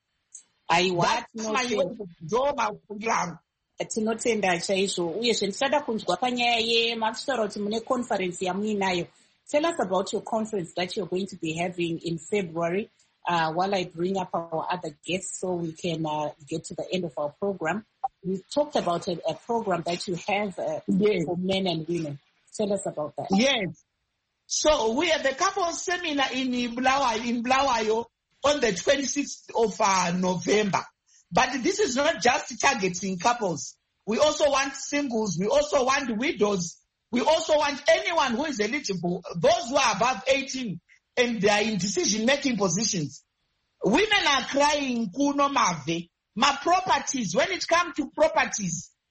Aiwa, tinotenda chaizvo. Uyezve ndichada kunzwa panyaya yemafutaura kuti mune conference yamuinayo. Tell us about your conference that you're going to be having in February, uh, while I bring up our other guests so we can uh, get to the end of our program. We talked about a, a program that you have uh, yes. for men and women. Tell us about that. Yes. So we have a couple seminar in Bulawayo, in Bulawayo on the twenty-sixth of uh, November. But this is not just targeting couples. We also want singles. We also want widows. We also want anyone who is eligible, those who are above eighteen and they are in decision-making positions. Women are crying, kuno mave. My properties, when it comes to properties,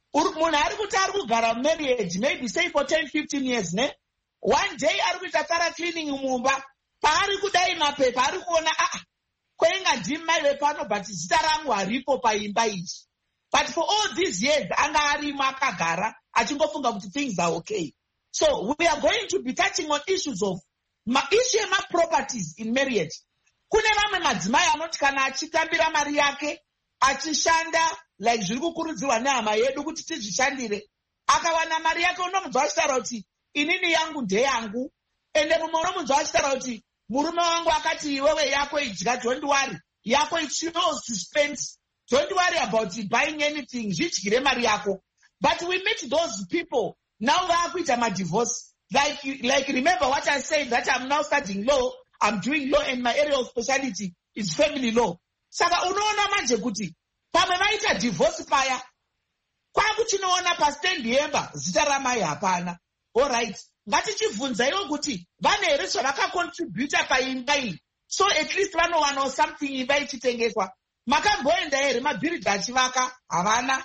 munhu ari kuti ari kugara marriage maybe say for ten fifteen years ne one day ari kuita thorough cleaning mumba paari kudai mapepa ari kuona ah kwenga ndimi mai vepano but zita rangu haripo paimba ichi. But for all these years anga arimo akagara achingofunga kuti things are okay. So we are going to be touching on issues of ma issue ma properties in marriage. Kune vamwe madzimai anoti kana achitambira mari yake achishanda like zviri kukurudzirwa nehama yedu kuti tizvishandire akawana mari yake unomunzwa achitaura kuti inini yangu ndeyangu ende mumwe unomunzwa achitaura kuti murume wangu akati iwewe yako idya, don't worry, yako it's yours to spend, don't worry about buying anything, zvidyire mari yako. But we meet those people now vakuita madivorce. Like, like remember what I said, that I'm now studying law, I'm doing law, and my area of specialty is family law. Saka unoona manje kuti pamwe vaita divorce paya kwakuchinoona pastand yemba zita ramai hapana. All right, ngatichibvunzaiwo kuti vane here zvavakacontributa paimba iyi, so at least vanowanawo something imba ichitengeswa. Makamboenda here mabhiridha achivaka havana?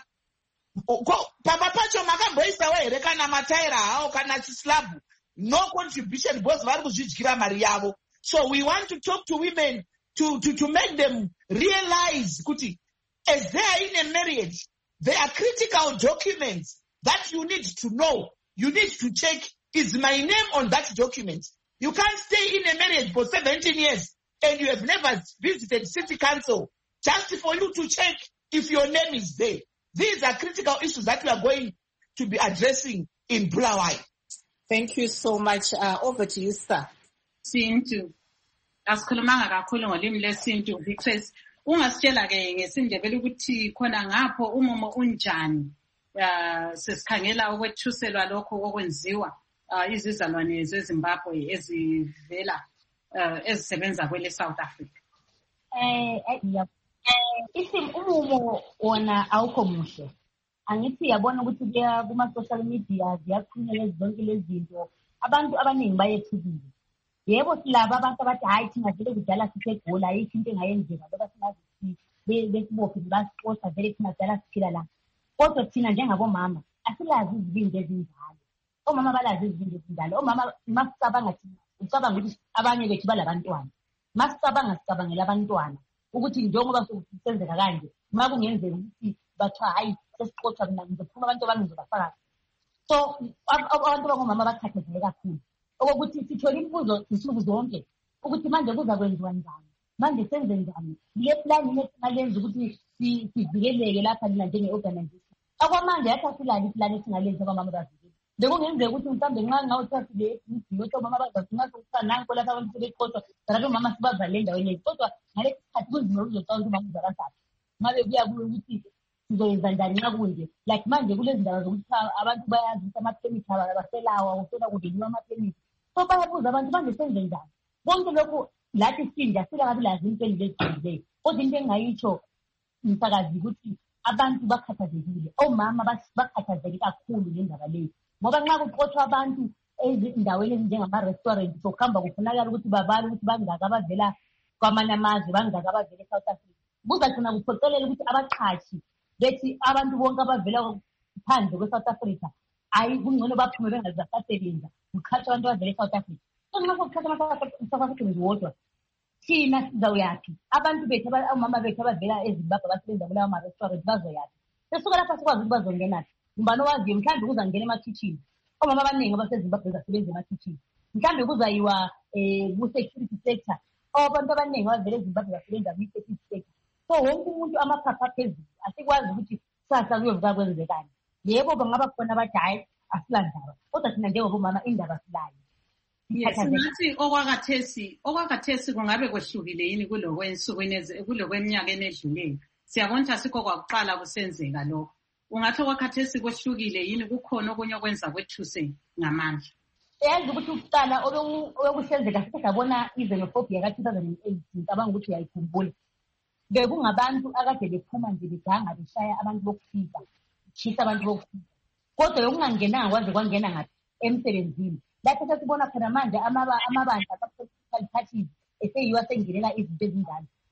Pamba pacho makamboisawo here kana mataira hawo kana chislabu? No contribution because vari kuzvidyira mari yavo. So we want to talk to women to, to, to make them realize kuti as they are in a marriage, there are critical documents that you need to know. You need to check, is my name on that document? You can't stay in a marriage for seventeen years and you have never visited city council just for you to check if your name is there. These are critical issues that we are going to be addressing in Bulawayo. Thank you so much. Uh, over to you, sir. Sintu. Asikhulumanga kakhulu ngolimi lesintu because ungasitshela ke ngesindebele ukuthi khona ngapho umumo unjani. Uh, sesikhangela ukwethuselwa lokho okwenziwa uh, izizalwane zeZimbabwe ezivela uh, ezisebenza kwele South Africa. Eh eh isim umumo wona awukho muhle. Angithi yabona ukuthi kuya kuma social media ziyaqhumela zonke lezi zinto. Abantu abaningi bayethukile. Yebo silaba abantu abathi hayi thina vele kudala sisegola ayikho into engayenzeka ngoba singazi besibophe basiqosa vele thina kudala siphila la. Kodwa thina njengabomama asilazi izibindi ezinjalo. Omama balazi izibindi ezinjalo. Omama masicabanga thina ucabanga ukuthi abanye bethu balabantwana. Masicabanga sicabangela abantwana ukuthi njengoba sokuzenzeka kanje makungenzeka ukuthi bathiwa hayi sesiqoqa mina ngizophuma abantu abangizobafaka. So abantu bangomama bakhathazeke kakhulu. Ukuthi sithola imibuzo insuku zonke ukuthi manje kuza kwenziwa njani, manje senze njani, le plan nesingalenza ukuthi sivikeleke lapha nina njenge-organization. Akwamanje yathi asilali plan esingalenza kwamama bavikele. Bekungenzeka ukuthi mhlawumbe nxa ngawuthathi le idiyoto omama bazafuna ukusananko lapha abantu sebeqoqwa kanti omama sibavale endaweni. Kodwa ngalesi sikhathi kunzima ukuzocawa ukuthi umama uzakasaphi. Ngabe kuya kuyo ukuthi sizoyenza njani nxa kunje. Like manje kulezi ndaba zokuthi abantu bayazi ukuthi amaphemithi abaselawa ufuna kudeliwa amaphemithi. So bayabuza abantu manje senze njani. Konke lokho lathi sinja sila ngabe lazi into engilezileyo. Kodwa into engayitsho umsakazi ukuthi abantu bakhathazekile. Omama bakhathazekile kakhulu ngendaba leyo. Ngoba nxa kuqothwa abantu ezindaweni ezinjengama-restaurant sokuhamba kufunakala ukuthi babale ukuthi bangaka abavela kwamanye amazwe bangaka abavela eSouth Africa. Kuzagcina kuphoqelela ukuthi abaqhashi bethi abantu bonke abavela phandle kwe-South Africa hayi kungcono baphume bengazasasebenza kuqhatsha abantu abavela eSouth Africa. So nxa sokuqhatsha ama-South Africans wodwa thina sizawuyaphi? Abantu bethu omama bethu abavela eZimbabwe abasebenza kulawo ma-restaurant bazoyaphi? Sesuka lapha sikwazi ukuthi bazongenaphi. Mbani owaziyo mhlawumbe kuzangena emakhitshini. Omama abaningi abaseZimbabwe basebenza emakhitshini. Mhlawumbe kuzayiwa ku-security sector. Abantu abaningi abavela eZimbabwe basebenza kwi-security sector. So wonke umuntu amaphapha aphezulu asikwazi ukuthi sasa kuyovuka kwenzekani. Yebo bangaba khona abathi hayi asilandaba. Kodwa thina njengobomama indaba silayo. Yes, ngathi okwakathesi okwakathesi kungabe kwehlukile yini kulokwensukwini kulokweminyakeni edluleyo. Siyabona sikho kwakuqala kusenzeka lokho. Ungathi okwakhathesi kwehlukile yini kukhona okunye okwenza kwethuse ngamandla. Yazi ukuthi ukuqala okusenzeka sithi sabona i-xenophobia ka two thousand eight ngicabanga ukuthi uyayikhumbula. Bekungabantu akade bephuma nje beganga beshaya abantu bokufika. Chisa abantu bokufika. Kodwa yokungangenanga kwaze kwangena ngathi emsebenzini. Lapho sesibona khona manje amabandla ama-political parties eseyiwa sengenela izinto ezinjalo.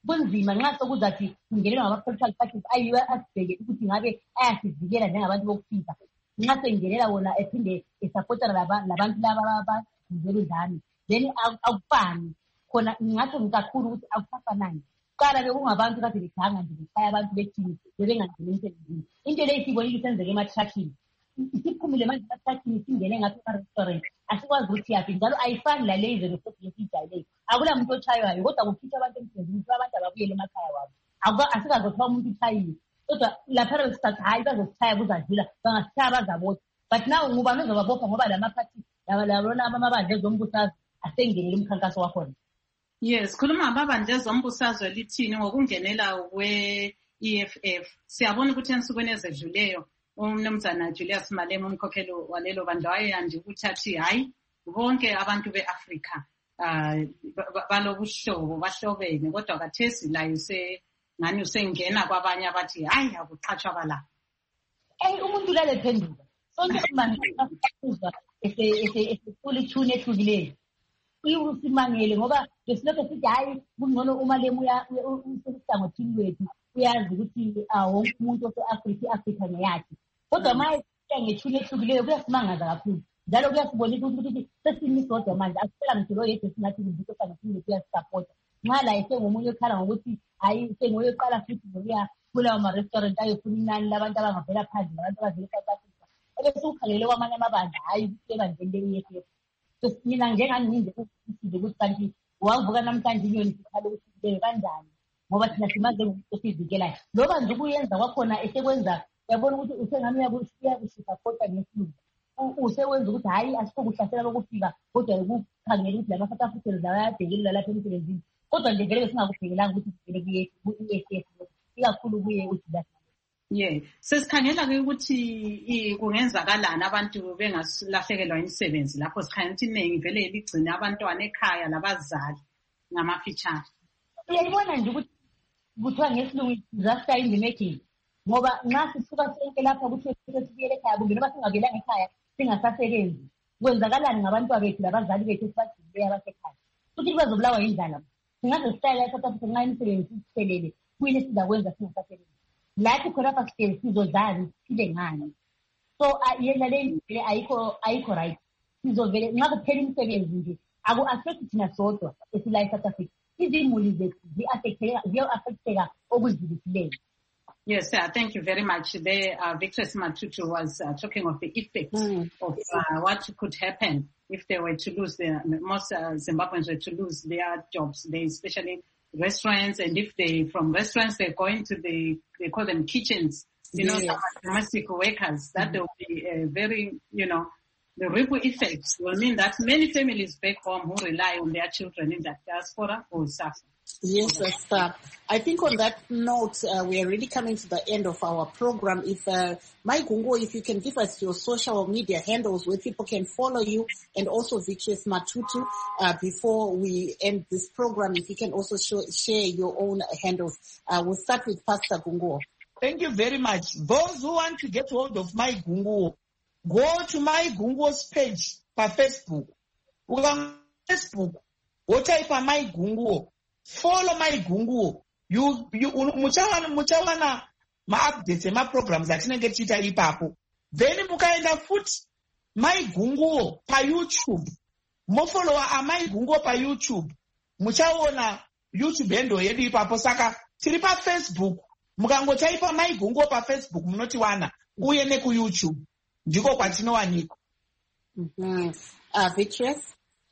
kunzima nxa sokuzathi kungenelwa ngama-political parties ayiwe asibheke ukuthi ngabe ayasivikela njengabantu bokufika nxa sengenela wona ephinde esapotana labantu laba abazizela udlame then akufani khona ngingatsho ngikakhulu ukuthi akusafanani kuqala bekungabantu kade beganga nje bekhaya abantu bethini bebengangeni emsebenzini into leyo siyibonile isenzeka ema-truckini isiphumile manje ema-truckini singene ngathi ema-restaurant asikwazi ukuthi yaphi njalo ayifani laleyi izinto sesiyijayeleyo akula muntu otshaywayo kodwa kukhitshwa abantu emsebenzini kuthiwa abantu ababuyele emakhaya wabo asikazothiwa umuntu utshayile kodwa laphana besisathi hayi bazositshaya kuzadlula bangasitshaya bazabotha but now ngubani ozobabopha ngoba lamaphathi labona amabandla ezombusazwe asengenele umkhankaso wakhona. Yes, khuluma ngababandla ezombusazwe lithini ngokungenela kwe-E F F. Siyabona ukuthi ensukwini ezedluleyo umnumzana Julius Malema umkhokheli walelo bandla wayeyande ukuthi athi hayi bonke abantu be-Afrika uh, balobuhlobo bahlobene kodwa kathesi layo se ngani usengena kwabanye abathi hayi akuqhatshwa bala. Eh umuntu lale phenduka sonke simangele ese ese esifuna ithune ethukileyo uyisimangele ngoba lesilokho sithi hayi kungcono uma lemuya usesangothini wethu uyazi ukuthi wonke umuntu ose-Afrika i-Afrika ngeyakhe kodwa manje ngethune ethukileyo kuyasimangaza kakhulu njalo kuyasibonisa ukuthi sesimisodwa manje akusela ngitho lo yedwa singathi kumuntu osangothini wethu uyasisapota nxa la esengomunye okhala ngokuthi hayi sengoyoqala futhi ngokuya kulawo ma-restaurant ayofuna inani labantu abangavela phandle labantu abavela eSouth Africa ebesukhangelele kwamanye amabandla hayi ukuthi ebandleni le-E F F. So mina njengani nginje ukuthi ukuthi kanti wavuka namhlanje inyoni sikhale ukuthi kubeke kanjani ngoba thina simaze ukuthi sivikelayo loba nje kuyenza kwakhona esekwenza uyabona ukuthi usengani uyakushipapota ngesilungu usewenza ukuthi hayi asikho kuhlasela lokufika kodwa ukukhangela ukuthi lama South Africans bayabhekelela lapha emsebenzini kodwa nje vele singakubhekelanga ukuthi sivele kuye E F F ikakhulu kuye uJulius. Yeah, sesikhangela ke ukuthi kungenzakalana abantu bengasilahlekelwa imisebenzi lapho sikhangela ukuthi iningi vele ligcina abantwana ekhaya labazali ngamafitshane. Uyayibona nje ukuthi kuthiwa ngesilungu disaster in the making ngoba nxa sisuka sonke lapha ukuthi sibuyele ekhaya kumbe noba singabuyelanga ekhaya singasasebenzi kwenzakalani ngabantwana bethu labazali bethu esibagcinileyo abasekhaya futhi bazobulawa yindlala singaze sihlale eSouth Africa nxa imisebenzi isiphelele kuyini esizakwenza singasasebenzi lathi khonapha sihleli sizodlani sibe ngani so yena le ayikho ayikho right sizovele nxa kuphela imisebenzi nje aku-affect thina sodwa esila eSouth Africa izimuli zethu ziya-affecteka okudlulisileyo. Yes, uh, thank you very much. There, uh, Victor Matutu was uh, talking of the effects mm. of uh, what could happen if they were to lose their, most uh, Zimbabweans were to lose their jobs, they especially restaurants, and if they, from restaurants, they're going to the, they call them kitchens, you yes. know, domestic workers, that mm. there will be a very, you know, the ripple effects will mean that many families back home who rely on their children in that diaspora will suffer. Yes, Esther. I think on that note, uh, we are really coming to the end of our program. If, uh, Mike Gungo, if you can give us your social media handles where people can follow you, and also Victorious Matutu, uh, before we end this program, if you can also show, share your own handles. Uh, we'll start with Pastor Gungo. Thank you very much. Those who want to get hold of Mike Gungo, go to Mike Gungo's page on Facebook. Go on Facebook. Go type on Mike Gungo. Follow Mike Gungo. You, you, muchawana, muchawana, ma updates, ma programs, atinenge chita ipapo. Then mukaenda foot, Mike Gungo, pa YouTube. Mo follower a Mike Gungo pa YouTube. Muchawana, YouTube endo yedu ipapo saka, tiripa Facebook. Mukango type Mike Gungo pa Facebook, mnoti wana, uye neku YouTube. Ndiko kwa tino waniko. Mm-hmm. Uh, Victorious?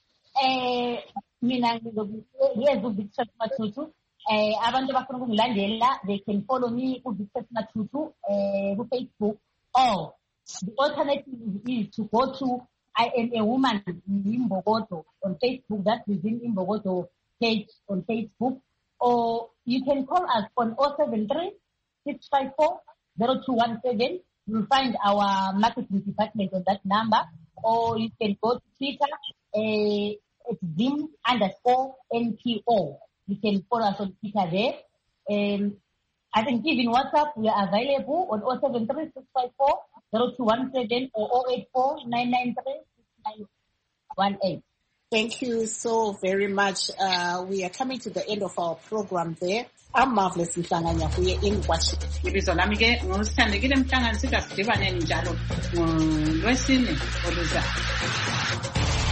Eh, mina ngiyezo Victorious Matutu. Eh, abantu bafuna ukungilandela, they can follow me ku Victorious Matutu eh ku Facebook, or the alternative is to go to I am a woman in Imbokodo on Facebook. That's within Imbokodo page on Facebook, or you can call us on zero seven three, six five four, zero two one seven. You'll find our marketing department on that number, or you can go to Twitter, uh, it's Zim underscore N P O. You can follow us on Twitter there. Um, I think even WhatsApp, we are available on zero seven three, six five four, zero two one seven or zero eight four, nine nine three, six nine one eight. Thank you so very much. Uh, we are coming to the end of our program there. I'm Marvelous Mhlanganya kuye in Washington. Ibizo lami ke ngusithandekile Mhlangana, sidibane njalo ngoLwesine oluzayo.